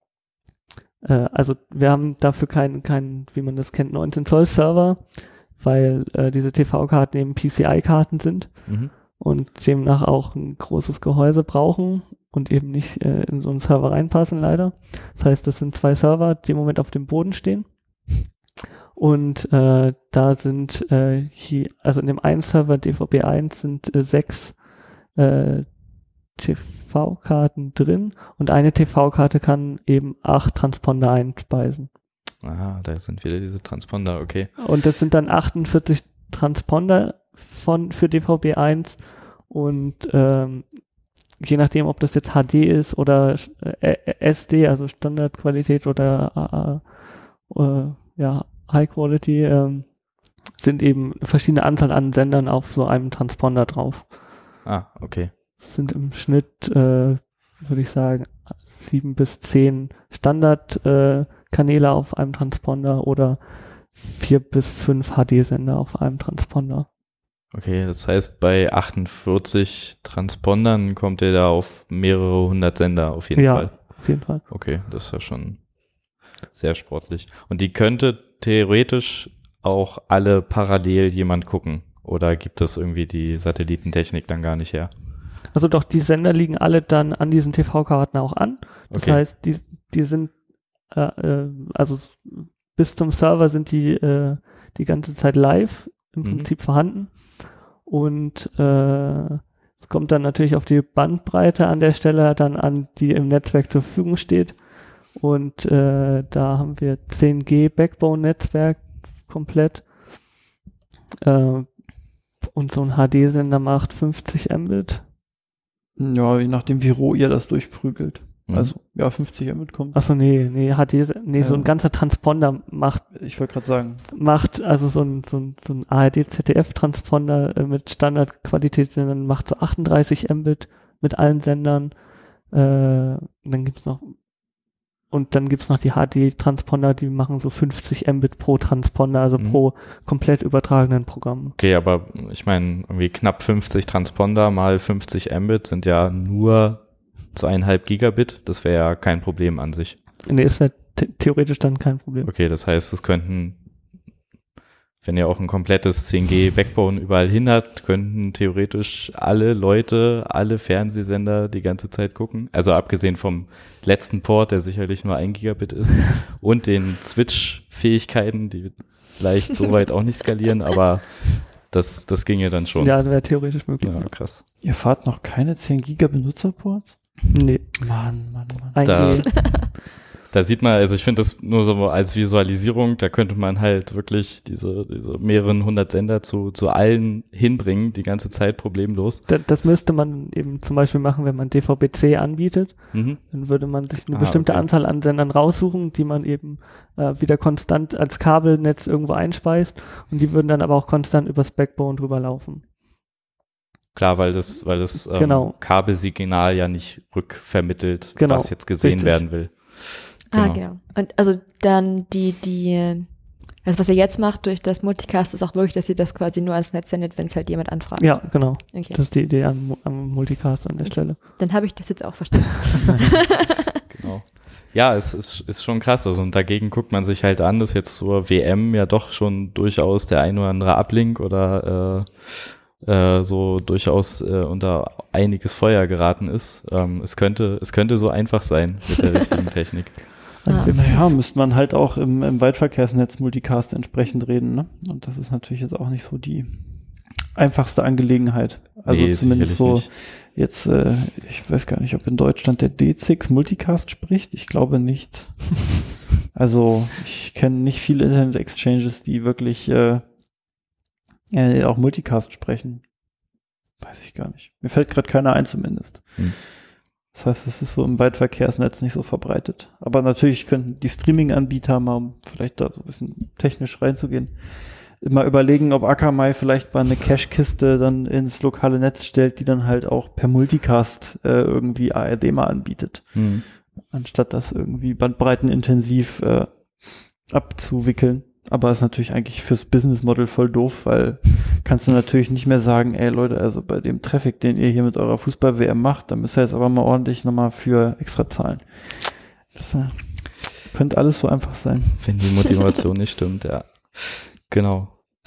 äh, also wir haben dafür keinen, keinen, wie man das kennt, neunzehn Zoll Server, weil äh, diese T V-Karten eben P C I-Karten sind mhm. und demnach auch ein großes Gehäuse brauchen und eben nicht äh, in so einen Server reinpassen, leider. Das heißt, das sind zwei Server, die im Moment auf dem Boden stehen. Und äh, da sind äh, hier, also in dem einen Server D V B eins sind äh, sechs äh, T V-Karten drin und eine T V-Karte kann eben acht Transponder einspeisen. Aha, da sind wieder diese Transponder, okay. Und das sind dann achtundvierzig Transponder von, für D V B eins und ähm, je nachdem, ob das jetzt H D ist oder äh, S D, also Standardqualität oder äh, äh, ja, High Quality, ähm, sind eben verschiedene Anzahl an Sendern auf so einem Transponder drauf. Ah, okay. Es sind im Schnitt, äh, würde ich sagen, sieben bis zehn Standardkanäle äh, Kanäle auf einem Transponder oder vier bis fünf H D-Sender auf einem Transponder. Okay, das heißt, bei achtundvierzig Transpondern kommt ihr da auf mehrere hundert Sender auf jeden Ja. Fall. Auf jeden Fall. Okay, das ist ja schon sehr sportlich. Und die könnte theoretisch auch alle parallel jemand gucken? Oder gibt es irgendwie die Satellitentechnik dann gar nicht her? Also doch, die Sender liegen alle dann an diesen T V-Karten auch an. Das Okay. heißt, die, die sind, äh, äh, also bis zum Server sind die äh, die ganze Zeit live im Mhm. Prinzip vorhanden. Und äh, es kommt dann natürlich auf die Bandbreite an der Stelle dann an, die im Netzwerk zur Verfügung steht. Und äh, da haben wir zehn G Backbone-Netzwerk komplett. Äh, und so ein H D-Sender macht fünfzig Mbit. Ja, je nachdem, wie roh ihr das durchprügelt. Mhm. Also, ja, fünfzig Mbit kommt. Achso, nee, nee, H D, nee, so Ja. ein ganzer Transponder macht, Ich wollte gerade sagen, macht, also so ein, so ein, so ein A R D-Z D F-Transponder äh, mit Standardqualitätssendern macht so achtunddreißig Mbit mit allen Sendern. Äh, dann gibt's noch, und dann gibt's noch die H D-Transponder, die machen so fünfzig Mbit pro Transponder, also Mhm. pro komplett übertragenen Programm. Okay, aber ich meine, irgendwie knapp fünfzig Transponder mal fünfzig Mbit sind ja nur zweieinhalb Gigabit. Das wäre ja kein Problem an sich. Nee, ist halt the- theoretisch dann kein Problem. Okay, das heißt, es könnten, wenn ihr auch ein komplettes zehn G Backbone überall hin habt, könnten theoretisch alle Leute, alle Fernsehsender die ganze Zeit gucken. Also abgesehen vom letzten Port, der sicherlich nur ein Gigabit ist, und den Switch-Fähigkeiten, die vielleicht so weit auch nicht skalieren, aber das, das ginge dann schon. Ja, das wäre theoretisch möglich. Ja, krass. ihr fahrt noch keine zehn Giga Benutzerports? Nee, Mann, Mann, Mann. ein Da- G. Da sieht man, also ich finde das nur so als Visualisierung, da könnte man halt wirklich diese, diese mehreren hundert Sender zu, zu allen hinbringen, die ganze Zeit problemlos. Da- Das müsste man eben zum Beispiel machen, wenn man D V B C anbietet. Mhm. Dann würde man sich eine Ah, bestimmte okay. Anzahl an Sendern raussuchen, die man eben äh, wieder konstant als Kabelnetz irgendwo einspeist, und die würden dann aber auch konstant übers Backbone drüber laufen. Klar, weil das, weil das ähm, Genau. Kabelsignal ja nicht rückvermittelt, Genau, was jetzt gesehen richtig. werden will. Ah, genau. Und also dann die, die, also was ihr jetzt macht durch das Multicast ist auch wirklich, dass ihr das quasi nur als Netz sendet, wenn es halt jemand anfragt. Ja, genau. Okay. Das ist die Idee am, am Multicast an der Stelle. Dann habe ich das jetzt auch verstanden. Genau. Ja, es ist, ist schon krass. Also, und dagegen guckt man sich halt an, dass jetzt zur W M ja doch schon durchaus der ein oder andere Uplink oder äh, äh, so durchaus äh, unter einiges Feuer geraten ist. Ähm, es könnte, es könnte so einfach sein mit der richtigen Technik. Also Ah. wir, Naja, müsste man halt auch im, im Weitverkehrsnetz Multicast entsprechend reden, ne? Und das ist natürlich jetzt auch nicht so die einfachste Angelegenheit. Also Nee, zumindest so sicherlich nicht. jetzt, äh, ich weiß gar nicht, ob in Deutschland der D sechs Multicast spricht. Ich glaube nicht. Also ich kenne nicht viele Internet-Exchanges, die wirklich äh, äh, auch Multicast sprechen. Weiß ich gar nicht. Mir fällt gerade keiner ein zumindest. Hm. Das heißt, es ist so im Weitverkehrsnetz nicht so verbreitet. Aber natürlich könnten die Streaming-Anbieter mal, um vielleicht da so ein bisschen technisch reinzugehen, mal überlegen, ob Akamai vielleicht mal eine Cache-Kiste dann ins lokale Netz stellt, die dann halt auch per Multicast äh, irgendwie A R D mal anbietet, Hm. anstatt das irgendwie bandbreitenintensiv äh, abzuwickeln. Aber ist natürlich eigentlich fürs Business-Model voll doof, weil kannst du natürlich nicht mehr sagen, ey Leute, also bei dem Traffic, den ihr hier mit eurer Fußball-W M macht, da müsst ihr jetzt aber mal ordentlich nochmal für extra zahlen. Das äh, könnte alles so einfach sein. Wenn die Motivation nicht stimmt, ja. Genau.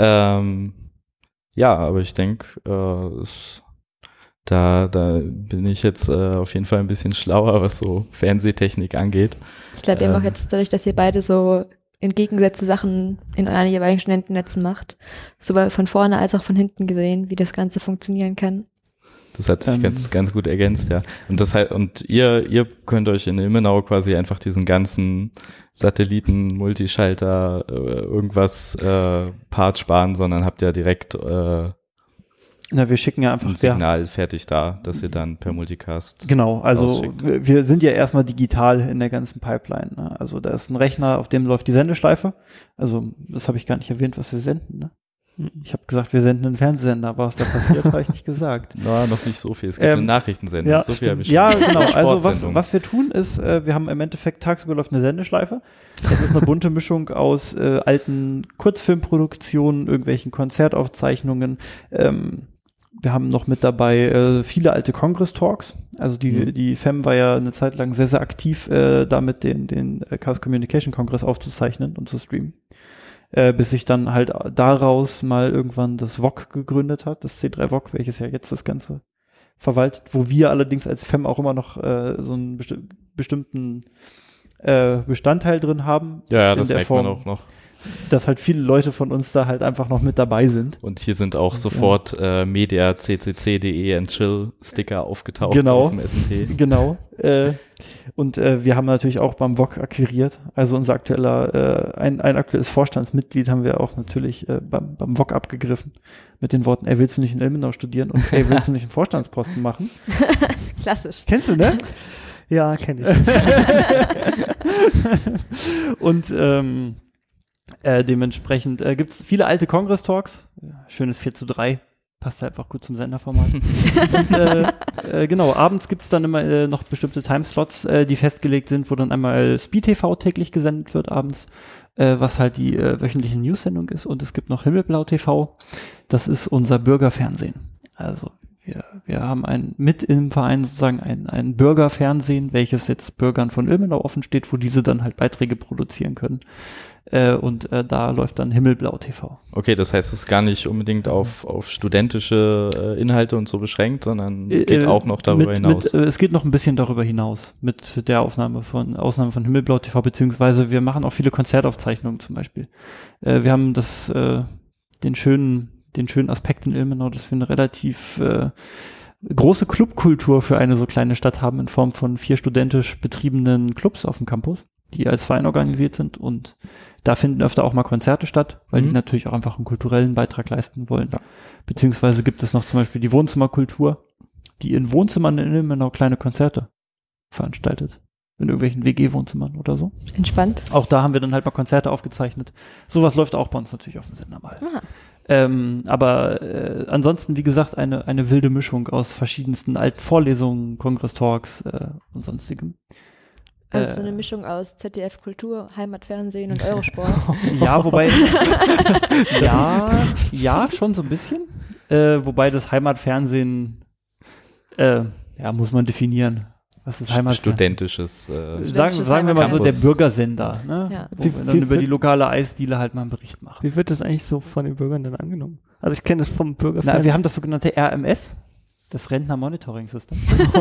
Ähm, ja, aber ich denke, äh, es- da, da bin ich jetzt äh, auf jeden Fall ein bisschen schlauer, was so Fernsehtechnik angeht. Ich glaube, wir haben Ähm. auch jetzt dadurch, dass ihr beide so entgegengesetzte Sachen in euren jeweiligen Studentennetzen macht, sowohl von vorne als auch von hinten gesehen, wie das Ganze funktionieren kann. Das hat sich Ähm. ganz, ganz gut ergänzt, ja. Und das halt, und ihr, ihr könnt euch in Ilmenau quasi einfach diesen ganzen Satelliten, Multischalter, äh, irgendwas äh, Part sparen, sondern habt ja direkt äh, Na, wir schicken ja einfach ein Signal fertig da, dass ihr dann per Multicast. Genau, also ausschickt. wir wir sind ja erstmal digital in der ganzen Pipeline. Ne? Also da ist ein Rechner, auf dem läuft die Sendeschleife. Also das habe ich gar nicht erwähnt, was wir senden. Ne? Ich habe gesagt, wir senden einen Fernsehsender, aber was da passiert, habe ich nicht gesagt. Na, noch nicht so viel. Es gibt Ähm, eine Nachrichtensendung. ja, so viel habe ich Ja, schon. genau. Also was, Sportsendung. was wir tun ist, äh, wir haben im Endeffekt tagsüber läuft eine Sendeschleife. Das ist eine bunte Mischung aus äh, alten Kurzfilmproduktionen, irgendwelchen Konzertaufzeichnungen. Ähm, wir haben noch mit dabei äh, viele alte Congress-Talks. Also die, Mhm. die F E M war ja eine Zeit lang sehr, sehr aktiv, äh, damit den, den äh, Chaos Communication Congress aufzuzeichnen und zu streamen. Äh, bis sich dann halt daraus mal irgendwann das V O C gegründet hat, das C drei V O C, welches ja jetzt das Ganze verwaltet, wo wir allerdings als F E M auch immer noch äh, so einen besti- bestimmten äh, Bestandteil drin haben. Ja, ja, in das der merkt Form. man auch noch. dass halt viele Leute von uns da halt einfach noch mit dabei sind. Und hier sind auch sofort ja. äh, media c c c punkt d e and chill Sticker aufgetaucht genau. auf dem S N T. Genau. Äh, und äh, wir haben natürlich auch beim V O C akquiriert. Also unser aktueller, äh, ein, ein aktuelles Vorstandsmitglied haben wir auch natürlich äh, beim, beim V O C abgegriffen. Mit den Worten, ey, willst du nicht in Ilmenau studieren? Und ey, willst du nicht einen Vorstandsposten machen? Klassisch. Kennst du, ne? Ja, kenne ich. Und ähm, äh, dementsprechend äh, gibt es viele alte Kongress-Talks. Schönes vier zu drei. Passt halt einfach gut zum Senderformat. Und äh, äh, genau, abends gibt es dann immer äh, noch bestimmte Timeslots, äh, die festgelegt sind, wo dann einmal Speed T V täglich gesendet wird abends, äh, was halt die äh, wöchentliche News-Sendung ist. Und es gibt noch Himmelblau T V. Das ist unser Bürgerfernsehen. Also wir, wir haben ein, mit im Verein sozusagen ein, ein Bürgerfernsehen, welches jetzt Bürgern von Ilmenau offen steht, wo diese dann halt Beiträge produzieren können. Äh, und äh, da läuft dann Himmelblau T V. Okay, das heißt, es ist gar nicht unbedingt auf, auf studentische äh, Inhalte und so beschränkt, sondern geht äh, auch noch darüber mit, hinaus. Mit, äh, es geht noch ein bisschen darüber hinaus mit der Aufnahme von Ausnahme von Himmelblau T V, beziehungsweise wir machen auch viele Konzertaufzeichnungen zum Beispiel. Äh, wir haben das äh, den schönen den schönen Aspekt in Ilmenau, dass wir eine relativ äh, große Clubkultur für eine so kleine Stadt haben in Form von vier studentisch betriebenen Clubs auf dem Campus, die als Verein organisiert sind, und da finden öfter auch mal Konzerte statt, weil mhm. die natürlich auch einfach einen kulturellen Beitrag leisten wollen. Ja. Beziehungsweise gibt es noch zum Beispiel die Wohnzimmerkultur, die in Wohnzimmern in Ilmenau kleine Konzerte veranstaltet. In irgendwelchen W G-Wohnzimmern oder so. Entspannt. Auch da haben wir dann halt mal Konzerte aufgezeichnet. Sowas läuft auch bei uns natürlich auf dem Sender mal. Ähm, aber äh, ansonsten, wie gesagt, eine, eine wilde Mischung aus verschiedensten alten Vorlesungen, Kongress-Talks äh, und sonstigem. Also äh, so eine Mischung aus Z D F Kultur, Heimatfernsehen und Eurosport. Ja, wobei, ja, ja, schon so ein bisschen. Äh, wobei das Heimatfernsehen, äh, ja, muss man definieren. Was ist Heimatfernsehen? Studentisches. Äh, sagen, sagen wir mal so, der Bürgersender, ne? Ja. Wo wir dann über die lokale Eisdiele halt mal einen Bericht machen. Wie wird das eigentlich so von den Bürgern dann angenommen? Also ich kenne das vom Bürgerfernsehen. Na, wir haben das sogenannte R M S, das Rentner-Monitoring-System.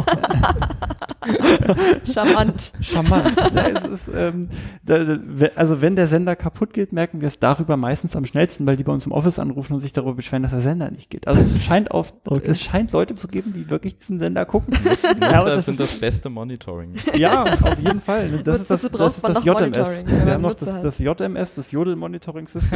Charmant. Charmant. Ja, es ist, ähm, da, da, also wenn der Sender kaputt geht, merken wir es darüber meistens am schnellsten, weil die bei uns im Office anrufen und sich darüber beschweren, dass der Sender nicht geht. Also es scheint auf, okay. es scheint Leute zu geben, die wirklich diesen Sender gucken. Nutzer ja, das sind das beste Monitoring. Ja, auf jeden Fall. Das ist das, das, das, ist das J M S. Wir haben noch das, das J M S, das Jodel-Monitoring-System,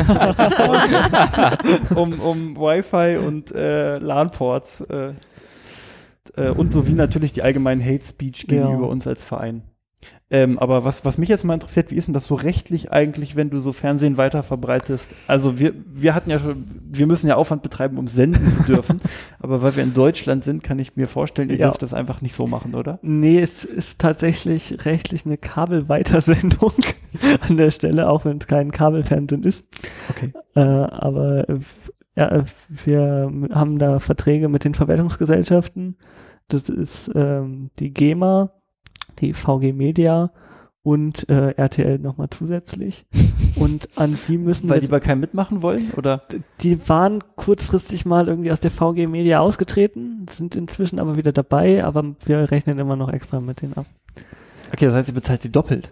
um, um Wi-Fi und äh, LAN-Ports äh, äh, und sowie natürlich die allgemeinen Hate-Speech gegenüber ja. uns als Verein. Ähm, aber was, was mich jetzt mal interessiert, wie ist denn das so rechtlich eigentlich, wenn du so Fernsehen weiter verbreitest? Also wir, wir hatten ja schon, wir müssen ja Aufwand betreiben, um senden zu dürfen, aber weil wir in Deutschland sind, kann ich mir vorstellen, ihr ja. dürft das einfach nicht so machen, oder? Nee, es ist tatsächlich rechtlich eine Kabelweitersendung an der Stelle, auch wenn es kein Kabelfernsehen ist. Okay. Äh, aber ja, wir haben da Verträge mit den Verwertungsgesellschaften. Das ist ähm, die GEMA, die V G Media und äh, R T L nochmal zusätzlich. Und an die müssen Weil wir, die bei keinem mitmachen wollen, oder? Die waren kurzfristig mal irgendwie aus der V G Media ausgetreten, sind inzwischen aber wieder dabei, aber wir rechnen immer noch extra mit denen ab. Okay, das heißt, ihr bezahlt die doppelt.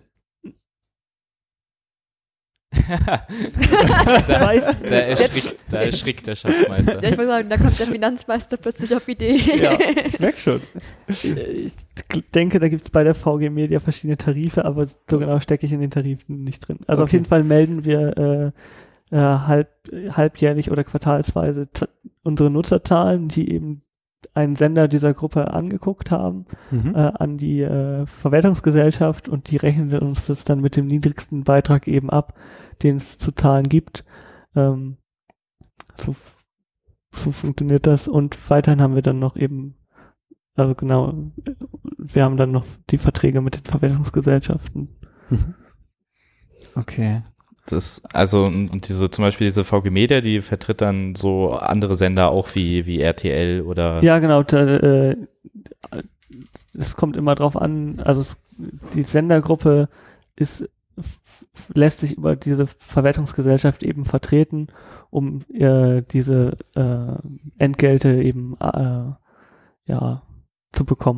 da, da, erschrickt, da erschrickt der Schatzmeister. Ja, ich wollte sagen, da kommt der Finanzmeister plötzlich auf Idee. Ja, ich merke schon. Ich denke, da gibt es bei der V G Media verschiedene Tarife, aber so genau stecke ich in den Tarifen nicht drin. Also okay. Auf jeden Fall melden wir äh, äh, halb, halbjährlich oder quartalsweise z- unsere Nutzerzahlen, die eben einen Sender dieser Gruppe angeguckt haben, mhm. äh, an die äh, Verwertungsgesellschaft, und die rechnen uns das dann mit dem niedrigsten Beitrag eben ab, den es zu zahlen gibt. Ähm, so, so funktioniert das. Und weiterhin haben wir dann noch eben, also genau, wir haben dann noch die Verträge mit den Verwertungsgesellschaften. Mhm. Okay. Das, also, und diese, zum Beispiel diese V G Media, die vertritt dann so andere Sender auch wie, wie R T L oder? Ja, genau, da, äh, es kommt immer drauf an, also es, die Sendergruppe ist, lässt sich über diese Verwertungsgesellschaft eben vertreten, um äh, diese äh, Entgelte eben äh, ja zu bekommen.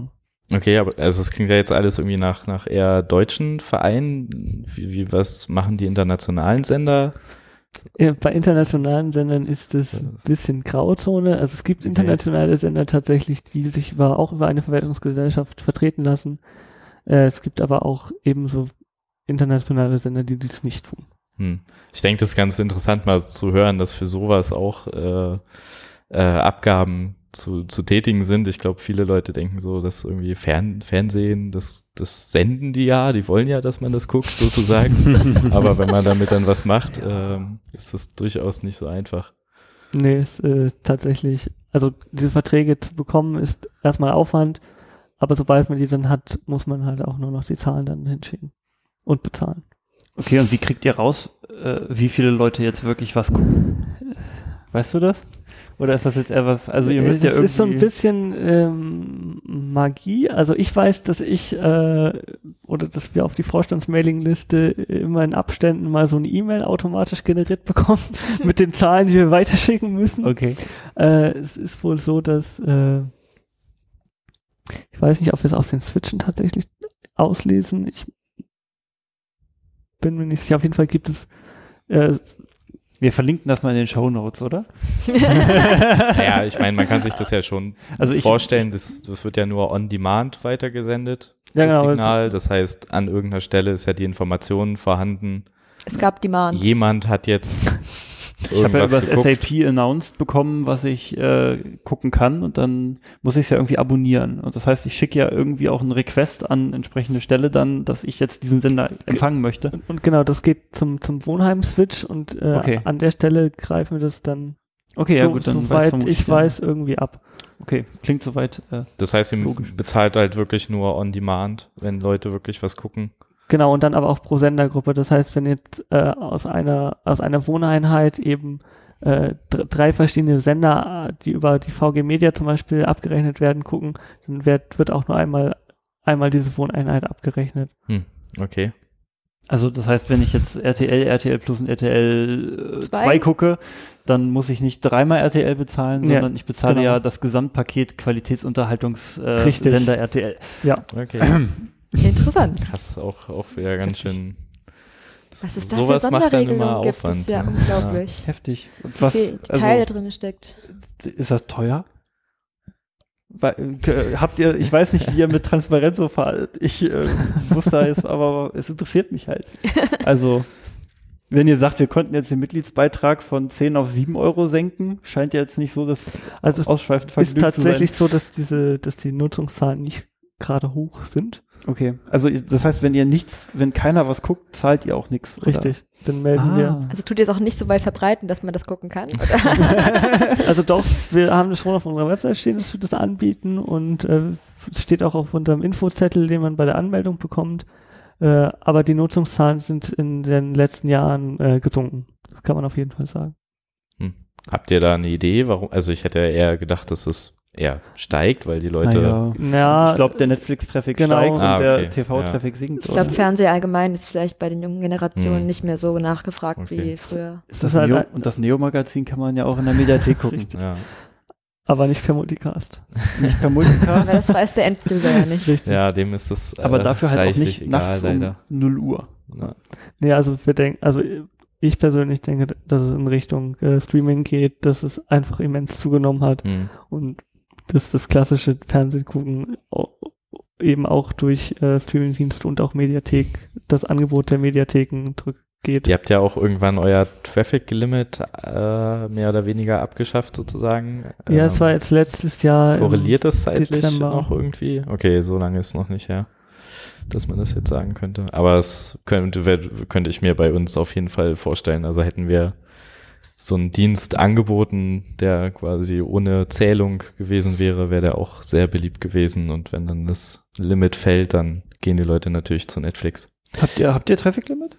Okay, aber also es klingt ja jetzt alles irgendwie nach, nach eher deutschen Vereinen. Wie, wie, was machen die internationalen Sender? Ja, bei internationalen Sendern ist es ein bisschen Grauzone. Also es gibt Okay. internationale Sender tatsächlich, die sich über, auch über eine Verwertungsgesellschaft vertreten lassen. Äh, es gibt aber auch ebenso internationale Sender, die dies nicht tun. Hm. Ich denke, das ist ganz interessant mal zu hören, dass für sowas auch äh, äh, Abgaben zu, zu tätigen sind. Ich glaube, viele Leute denken so, dass irgendwie Fern, Fernsehen, das, das senden die ja, die wollen ja, dass man das guckt sozusagen. Aber wenn man damit dann was macht, ähm, ist das durchaus nicht so einfach. Nee, es äh, tatsächlich, also diese Verträge zu bekommen ist erstmal Aufwand, aber sobald man die dann hat, muss man halt auch nur noch die Zahlen dann hinschicken und bezahlen. Okay, und wie kriegt ihr raus, äh, wie viele Leute jetzt wirklich was gucken? Weißt du das? Oder ist das jetzt eher was, also ihr müsst ja das irgendwie... ist so ein bisschen ähm, Magie. Also ich weiß, dass ich äh, oder dass wir auf die Vorstandsmailingliste immer in Abständen mal so eine E-Mail automatisch generiert bekommen mit den Zahlen, die wir weiterschicken müssen. Okay. Äh, es ist wohl so, dass äh, ich weiß nicht, ob wir es aus den Switchen tatsächlich auslesen. Ich bin mir nicht sicher. Auf jeden Fall gibt es äh, Wir verlinken das mal in den Shownotes, oder? Naja, ich meine, man kann sich das ja schon Also ich- vorstellen, das, das wird ja nur on demand weitergesendet, Ja, das genau, Signal. Das heißt, an irgendeiner Stelle ist ja die Information vorhanden. Es gab Demand. Jemand hat jetzt Ich habe ja über irgendwas das geguckt. S A P announced bekommen, was ich äh, gucken kann und dann muss ich es ja irgendwie abonnieren. Und das heißt, ich schicke ja irgendwie auch einen Request an entsprechende Stelle dann, dass ich jetzt diesen Sender empfangen möchte. Und, und genau, das geht zum, zum Wohnheim-Switch und äh, Okay. an der Stelle greifen wir das dann, Okay, so, ja gut, dann weiß soweit vermutlich ich der- weiß, irgendwie ab. Okay, klingt soweit. Äh, Das heißt, ihr Logisch. bezahlt halt wirklich nur on demand, wenn Leute wirklich was gucken. Genau, und dann aber auch pro Sendergruppe. Das heißt, wenn jetzt äh, aus einer aus einer Wohneinheit eben äh, dr- drei verschiedene Sender, äh, die über die V G Media zum Beispiel abgerechnet werden, gucken, dann wird, wird auch nur einmal einmal diese Wohneinheit abgerechnet. Okay. also das heißt, wenn ich jetzt R T L, R T L Plus und R T L Zwei? zwei gucke, dann muss ich nicht dreimal R T L bezahlen, Ja, sondern ich bezahle genau. ja das Gesamtpaket Qualitätsunterhaltungssender äh, Richtig. Sender R T L. Okay. Interessant. Krass, auch, auch wieder ganz schön. Was es da für Sowas macht dann immer Sonderregelungen gibt, Aufwand. ist ja ne? unglaublich. Heftig. Und Wie was, viel Teil da also, drin steckt. ist das teuer? Weil, äh, habt ihr, ich weiß nicht, wie ihr mit Transparenz so fahrt. Ich äh, muss da jetzt, aber es interessiert mich halt. Also, wenn ihr sagt, wir konnten jetzt den Mitgliedsbeitrag von zehn auf sieben Euro senken, scheint ja jetzt nicht so das Also es ausschweifend ist Vergnügen tatsächlich zu so, dass diese, dass die Nutzungszahlen nicht gerade hoch sind. sein. Okay, also das heißt, wenn ihr nichts, wenn keiner was guckt, zahlt ihr auch nichts. oder? Richtig. Dann melden wir. Ah. Also tut ihr es auch nicht so weit verbreiten, dass man das gucken kann? Oder? Also doch, wir haben das schon auf unserer Website stehen, dass wir das anbieten und äh, es steht auch auf unserem Infozettel, den man bei der Anmeldung bekommt. Äh, aber die Nutzungszahlen sind in den letzten Jahren äh, gesunken. Das kann man auf jeden Fall sagen. Hm. Habt ihr da eine Idee, warum? Also ich hätte ja eher gedacht, dass es eher steigt, weil die Leute. Naja. Ja, Ich glaube, der Netflix-Traffic Genau. steigt und Ah, der okay. T V-Traffic sinkt. Ich glaube, oder? Fernseher allgemein ist vielleicht bei den jungen Generationen Hm. nicht mehr so nachgefragt Okay. wie früher. Ist das ist halt Neo, ein- und das Neo-Magazin kann man ja auch in der Mediathek gucken. Richtig. Ja. aber nicht per Multicast. Nicht per Aber Multicast, das weiß der Enduser ja nicht. Richtig. ja, dem ist das. Äh, aber dafür halt auch reichlich nicht nachts egal, um leider. null Uhr. Ja. Nee, also wir denken, also ich persönlich denke, dass es in Richtung äh, Streaming geht, dass es einfach immens zugenommen hat Hm. und dass das klassische Fernsehgucken au- eben auch durch äh, Streamingdienste und auch Mediathek, das Angebot der Mediatheken zurückgeht. Ihr habt ja auch irgendwann euer Traffic-Limit äh, mehr oder weniger abgeschafft sozusagen. Ja, Ähm, es war jetzt letztes Jahr. im- Korreliert das zeitlich Dezember. noch irgendwie? Okay, so lange ist noch nicht her, dass man das jetzt sagen könnte. Aber es könnte, wär- könnte ich mir bei uns auf jeden Fall vorstellen. Also hätten wir so einen Dienst angeboten, der quasi ohne Zählung gewesen wäre, wäre der auch sehr beliebt gewesen. Und wenn dann das Limit fällt, dann gehen die Leute natürlich zu Netflix. Habt ihr, habt ihr Traffic-Limit?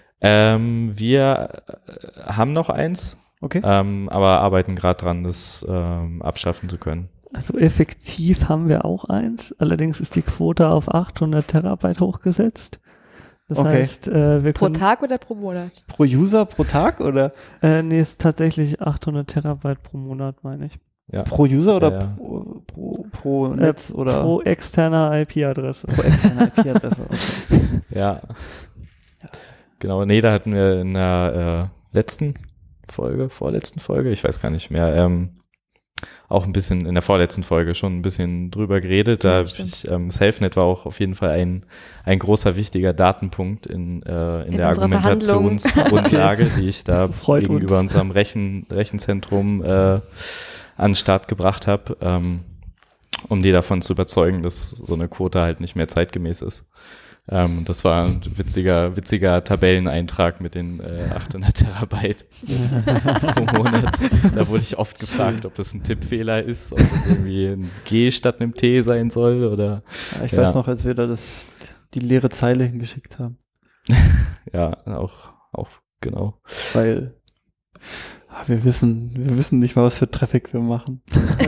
Ähm, wir äh, haben noch eins, Okay. ähm, aber arbeiten gerade dran, das ähm, abschaffen zu können. Also effektiv haben wir auch eins. Allerdings ist die Quote auf achthundert Terabyte hochgesetzt. Das Okay. heißt, äh, wir Pro können, Tag oder pro Monat? Pro User pro Tag oder Äh, nee, ist tatsächlich achthundert Terabyte pro Monat, meine ich. Ja. pro User oder Ja, ja. Pro, pro, pro pro Netz äh, oder pro externer I P-Adresse. pro externe I P-Adresse. Okay. Ja. Genau, nee, da hatten wir in der äh, letzten Folge, vorletzten Folge, ich weiß gar nicht mehr, ähm, auch ein bisschen, in der vorletzten Folge schon ein bisschen drüber geredet. Da Ja, ich, ähm, SafeNet war auch auf jeden Fall ein, ein großer, wichtiger Datenpunkt in, äh, in, In der unserer Argumentationsgrundlage, die ich da Freut gegenüber uns. unserem Rechen, Rechenzentrum äh, an den Start gebracht habe, ähm, um die davon zu überzeugen, dass so eine Quote halt nicht mehr zeitgemäß ist. Ähm, das war ein witziger, witziger Tabelleneintrag mit den äh, achthundert Terabyte pro Monat. Da wurde ich oft gefragt, ob das ein Tippfehler ist, ob das irgendwie ein G statt einem T sein soll oder. Ja, ich Ja. weiß noch, als wir da das, die leere Zeile hingeschickt haben. Ja, auch, auch, genau. Weil ah, wir wissen, wir wissen nicht mal, was für Traffic wir machen.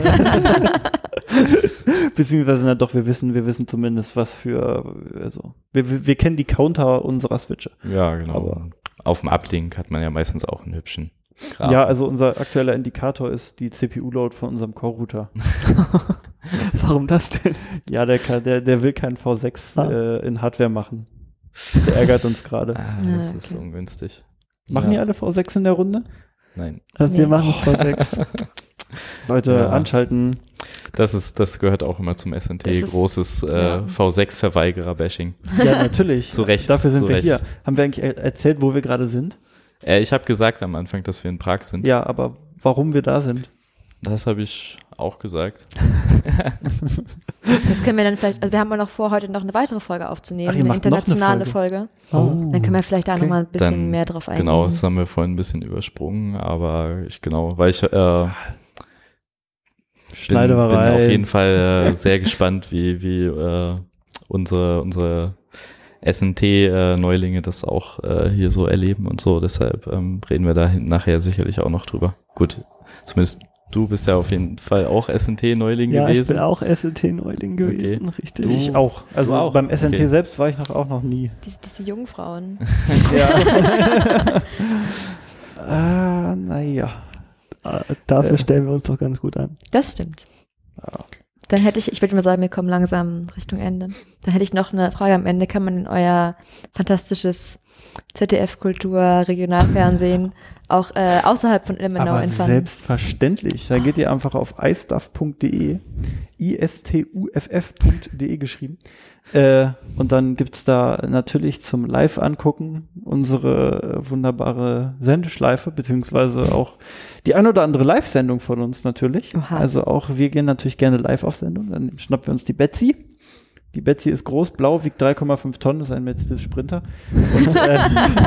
Beziehungsweise, na doch, wir wissen, wir wissen zumindest, was für, also, wir, wir, wir kennen die Counter unserer Switche. Ja, genau. Aber- Auf dem Uplink hat man ja meistens auch einen hübschen Graphen. Ja, also unser aktueller Indikator ist die C P U-Load von unserem Core-Router. Warum das denn? Ja, der, kann, der, der will keinen V sechs Ah. äh, in Hardware machen. Der ärgert uns gerade. Ah, Ja, das ist okay. ungünstig. Machen ja. die alle V sechs in der Runde? Nein. Äh, Wir Nee. machen V sechs. Leute, Ja. anschalten. Das ist, das gehört auch immer zum S N T. Das ist- Großes äh, ja. V sechs-Verweigerer-Bashing. Ja, natürlich. Zu Recht, Dafür sind zu wir Recht. hier. Haben wir eigentlich er- erzählt, wo wir gerade sind? Äh, ich habe gesagt am Anfang, dass wir in Prag sind. Ja, aber warum wir da sind? Das habe ich auch gesagt. Das können wir dann vielleicht, also wir haben ja noch vor, heute noch eine weitere Folge aufzunehmen, Ach, ihr eine macht noch eine internationale Folge. Oh. Dann können wir vielleicht da Okay. nochmal ein bisschen Dann- mehr drauf eingehen. Genau, das haben wir vorhin ein bisschen übersprungen, aber ich genau, weil ich äh, bin, bin Schneiderei. auf jeden Fall äh, sehr gespannt, wie, wie äh, unsere, unsere S N T-Neulinge das auch äh, hier so erleben und so. Deshalb ähm, reden wir da hin- nachher sicherlich auch noch drüber. Gut, zumindest du bist ja auf jeden Fall auch S N T-Neuling Ja, ich gewesen. bin auch S N T-Neuling gewesen, richtig. Du- Ich auch. Also Du auch? beim S N T Okay. selbst war ich noch, auch noch nie. Diese, diese Jungfrauen. Ja. ah, naja. Äh, Dafür Äh. stellen wir uns doch ganz gut an. Das stimmt. Ja. Dann hätte ich, ich würde mal sagen, wir kommen langsam Richtung Ende. Dann hätte ich noch eine Frage am Ende. Kann man in euer fantastisches Z D F-Kultur-Regionalfernsehen auch äh, außerhalb von Ilmenau Aber entfernen? selbstverständlich. Da geht ihr einfach auf istuff punkt de, I S T U F F punkt de geschrieben. Äh, und dann gibt's da natürlich zum Live-Angucken unsere äh, wunderbare Sendeschleife, beziehungsweise auch die ein oder andere Live-Sendung von uns natürlich. Oha. Also auch wir gehen natürlich gerne live auf Sendung. Dann schnappen wir uns die Betsy. Die Betsy ist groß, blau, wiegt drei Komma fünf Tonnen, ist ein Mercedes Sprinter und äh,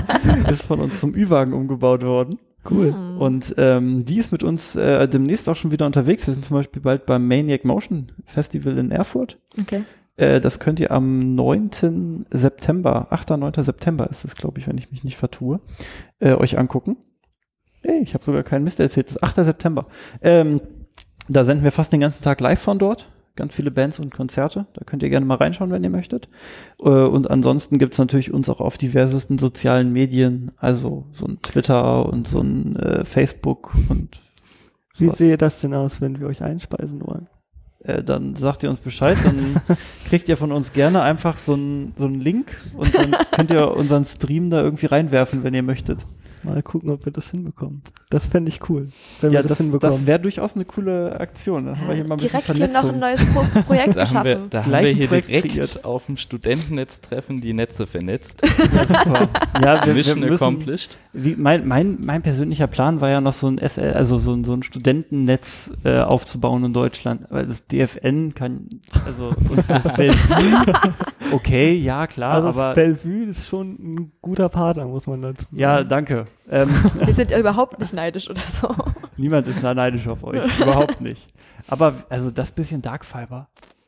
ist von uns zum Ü-Wagen umgebaut worden. Cool. Hm. Und ähm, die ist mit uns äh, demnächst auch schon wieder unterwegs. Wir sind zum Beispiel bald beim Maniac Motion Festival in Erfurt. Okay. Äh, das könnt ihr am neunten September, achter neunter September ist es, glaube ich, wenn ich mich nicht vertue, äh, euch angucken. Ey, ich habe sogar keinen Mist erzählt. Das ist achter September. Ähm, da senden wir fast den ganzen Tag live von dort. Ganz viele Bands und Konzerte. Da könnt ihr gerne mal reinschauen, wenn ihr möchtet. Äh, und ansonsten gibt's natürlich uns auch auf diversesten sozialen Medien. Also so ein Twitter und so ein äh, Facebook und Wie sowas. sehe das denn aus, wenn wir euch einspeisen wollen? Äh, dann sagt ihr uns Bescheid, dann kriegt ihr von uns gerne einfach so einen so einen Link und dann könnt ihr unseren Stream da irgendwie reinwerfen, wenn ihr möchtet. Mal gucken, ob wir das hinbekommen. Das fände ich cool, wenn Ja, wir das, das, hinbekommen. das wäre durchaus eine coole Aktion. Dann haben wir hier mal ein bisschen Direkt hier noch ein Vernetzung. neues Pro Projekt Da haben wir, geschaffen. da haben Gleich wir ein hier Projekt direkt kreiert. auf dem Studentennetztreffen die Netze vernetzt. Ja, super. Ja, wir, Mission wir müssen, accomplished. wie, mein, mein, mein persönlicher Plan war ja noch so ein S L, also so ein, so ein Studentennetz äh, aufzubauen in Deutschland. Weil das D F N kann, also und das Bellevue, okay, ja klar, also das aber Bellevue ist schon ein guter Partner, muss man dazu sagen. ja, danke. Ähm, Wir sind ja überhaupt nicht neidisch oder so. niemand ist neidisch auf euch, überhaupt nicht. Aber also das bisschen Dark Fiber.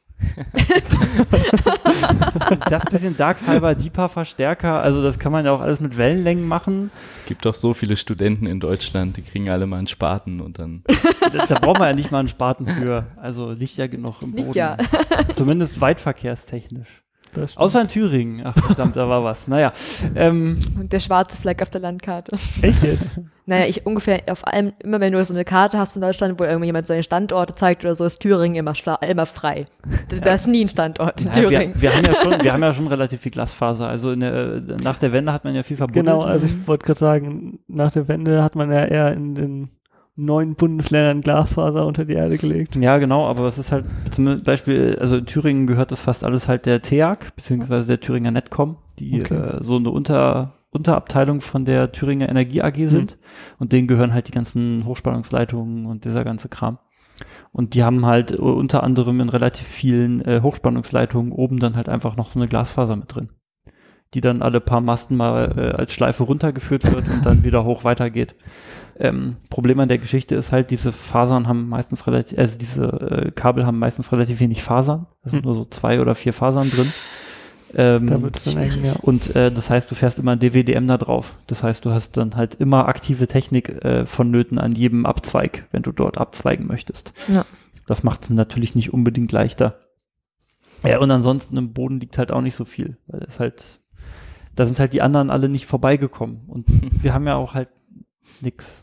das bisschen Dark Fiber, die paar Verstärker, also das kann man ja auch alles mit Wellenlängen machen. Gibt doch so viele Studenten in Deutschland, die kriegen alle mal einen Spaten und dann. Da, da braucht man ja nicht mal einen Spaten für. Also liegt ja genug im Boden. Liegt ja. Zumindest weitverkehrstechnisch. Das stimmt. Außer in Thüringen. Ach verdammt, da war was. Naja. Ähm, Und der schwarze Fleck auf der Landkarte. Echt jetzt? Naja, ich ungefähr auf allem, immer wenn du so eine Karte hast von Deutschland, wo irgendjemand seine Standorte zeigt oder so, ist Thüringen immer, schla- immer frei. Da ja. ist nie ein Standort in naja, Thüringen. wir, wir, haben ja schon, wir haben ja schon relativ viel Glasfaser. Also in der, nach der Wende hat man ja viel verbunden. Genau, also ich wollte gerade sagen, nach der Wende hat man ja eher in den neun Bundesländern Glasfaser unter die Erde gelegt. Ja, genau, aber es ist halt zum Beispiel, also in Thüringen gehört das fast alles halt der T E A G, beziehungsweise der Thüringer Netcom, die okay. äh, so eine Unter, Unterabteilung von der Thüringer Energie A G sind. Mhm. Und denen gehören halt die ganzen Hochspannungsleitungen und dieser ganze Kram. Und die haben halt unter anderem in relativ vielen äh, Hochspannungsleitungen oben dann halt einfach noch so eine Glasfaser mit drin, die dann alle paar Masten mal äh, als Schleife runtergeführt wird und dann wieder hoch weitergeht. Ähm, Problem an der Geschichte ist halt, diese Fasern haben meistens relativ, also diese äh, Kabel haben meistens relativ wenig Fasern. Da sind hm. nur so zwei oder vier Fasern drin. Ähm, da wird's dann eng, ja. Und äh, das heißt, du fährst immer ein D W D M da drauf. Das heißt, du hast dann halt immer aktive Technik äh, vonnöten an jedem Abzweig, wenn du dort abzweigen möchtest. Ja. Das macht es natürlich nicht unbedingt leichter. Ja, und ansonsten im Boden liegt halt auch nicht so viel, weil es halt, da sind halt die anderen alle nicht vorbeigekommen. Und wir haben ja auch halt nix.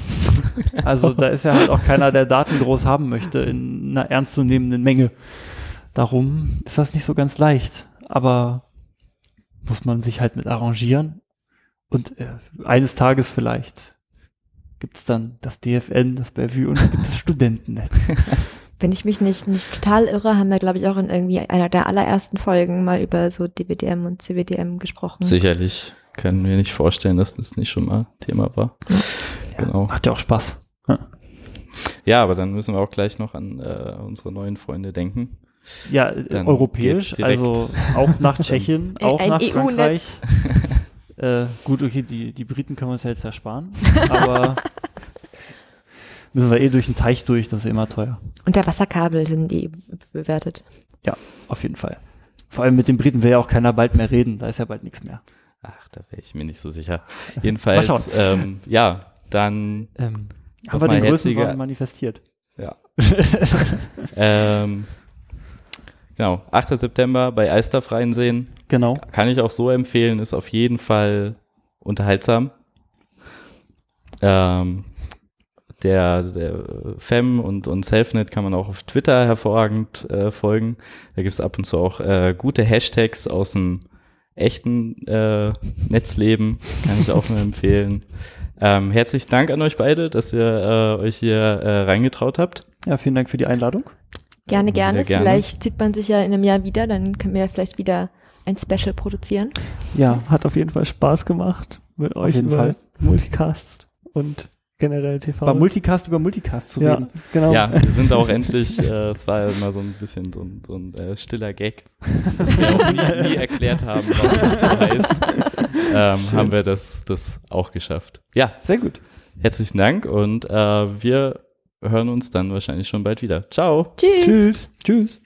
Also da ist ja halt auch keiner, der Daten groß haben möchte in einer ernstzunehmenden Menge. Darum ist das nicht so ganz leicht. Aber muss man sich halt mit arrangieren. Und äh, eines Tages vielleicht gibt es dann das D F N, das Bellevue und es gibt das Studentennetz. Wenn ich mich nicht, nicht total irre, haben wir, glaube ich, auch in irgendwie einer der allerersten Folgen mal über so D W D M und C W D M gesprochen. Sicherlich. Können wir nicht vorstellen, dass das nicht schon mal Thema war. Ja, genau. Macht ja auch Spaß. Ja. ja, aber dann müssen wir auch gleich noch an äh, unsere neuen Freunde denken. Ja, dann europäisch, also auch nach Tschechien, auch ein nach E U-Netz. Frankreich. äh, gut, okay, die, die Briten können wir uns ja jetzt ersparen, aber müssen wir eh durch den Teich durch, das ist immer teuer. Und der Wasserkabel sind die bewertet. Ja, auf jeden Fall. Vor allem mit den Briten will ja auch keiner bald mehr reden, da ist ja bald nichts mehr. Ach, da wäre ich mir nicht so sicher. Jedenfalls, ähm, ja, dann ähm, haben wir den Größenwahn manifestiert. Ja. ähm, genau, achter September bei Alsterfreien sehen. Genau. Kann ich auch so empfehlen, ist auf jeden Fall unterhaltsam. Ähm, der, der Fem und, und Selfnet kann man auch auf Twitter hervorragend äh, folgen. Da gibt es ab und zu auch äh, gute Hashtags aus dem echten äh, Netzleben, kann ich auch nur empfehlen. Ähm, herzlichen Dank an euch beide, dass ihr äh, euch hier äh, reingetraut habt. Ja, vielen Dank für die Einladung. Gerne, gerne. gerne. Vielleicht sieht man sich ja in einem Jahr wieder, dann können wir ja vielleicht wieder ein Special produzieren. Ja, hat auf jeden Fall Spaß gemacht, mit euch jeden über Fall. Multicast und generell T V. Bei Multicast über Multicast zu ja, reden. Genau. Ja, wir sind auch endlich, äh, es war ja immer so ein bisschen so ein, so ein äh, stiller Gag, dass wir auch nie, nie erklärt haben, warum das so heißt. Ähm, haben wir das, das auch geschafft. Ja, sehr gut. Herzlichen Dank und äh, wir hören uns dann wahrscheinlich schon bald wieder. Ciao. Tschüss. Tschüss. Tschüss.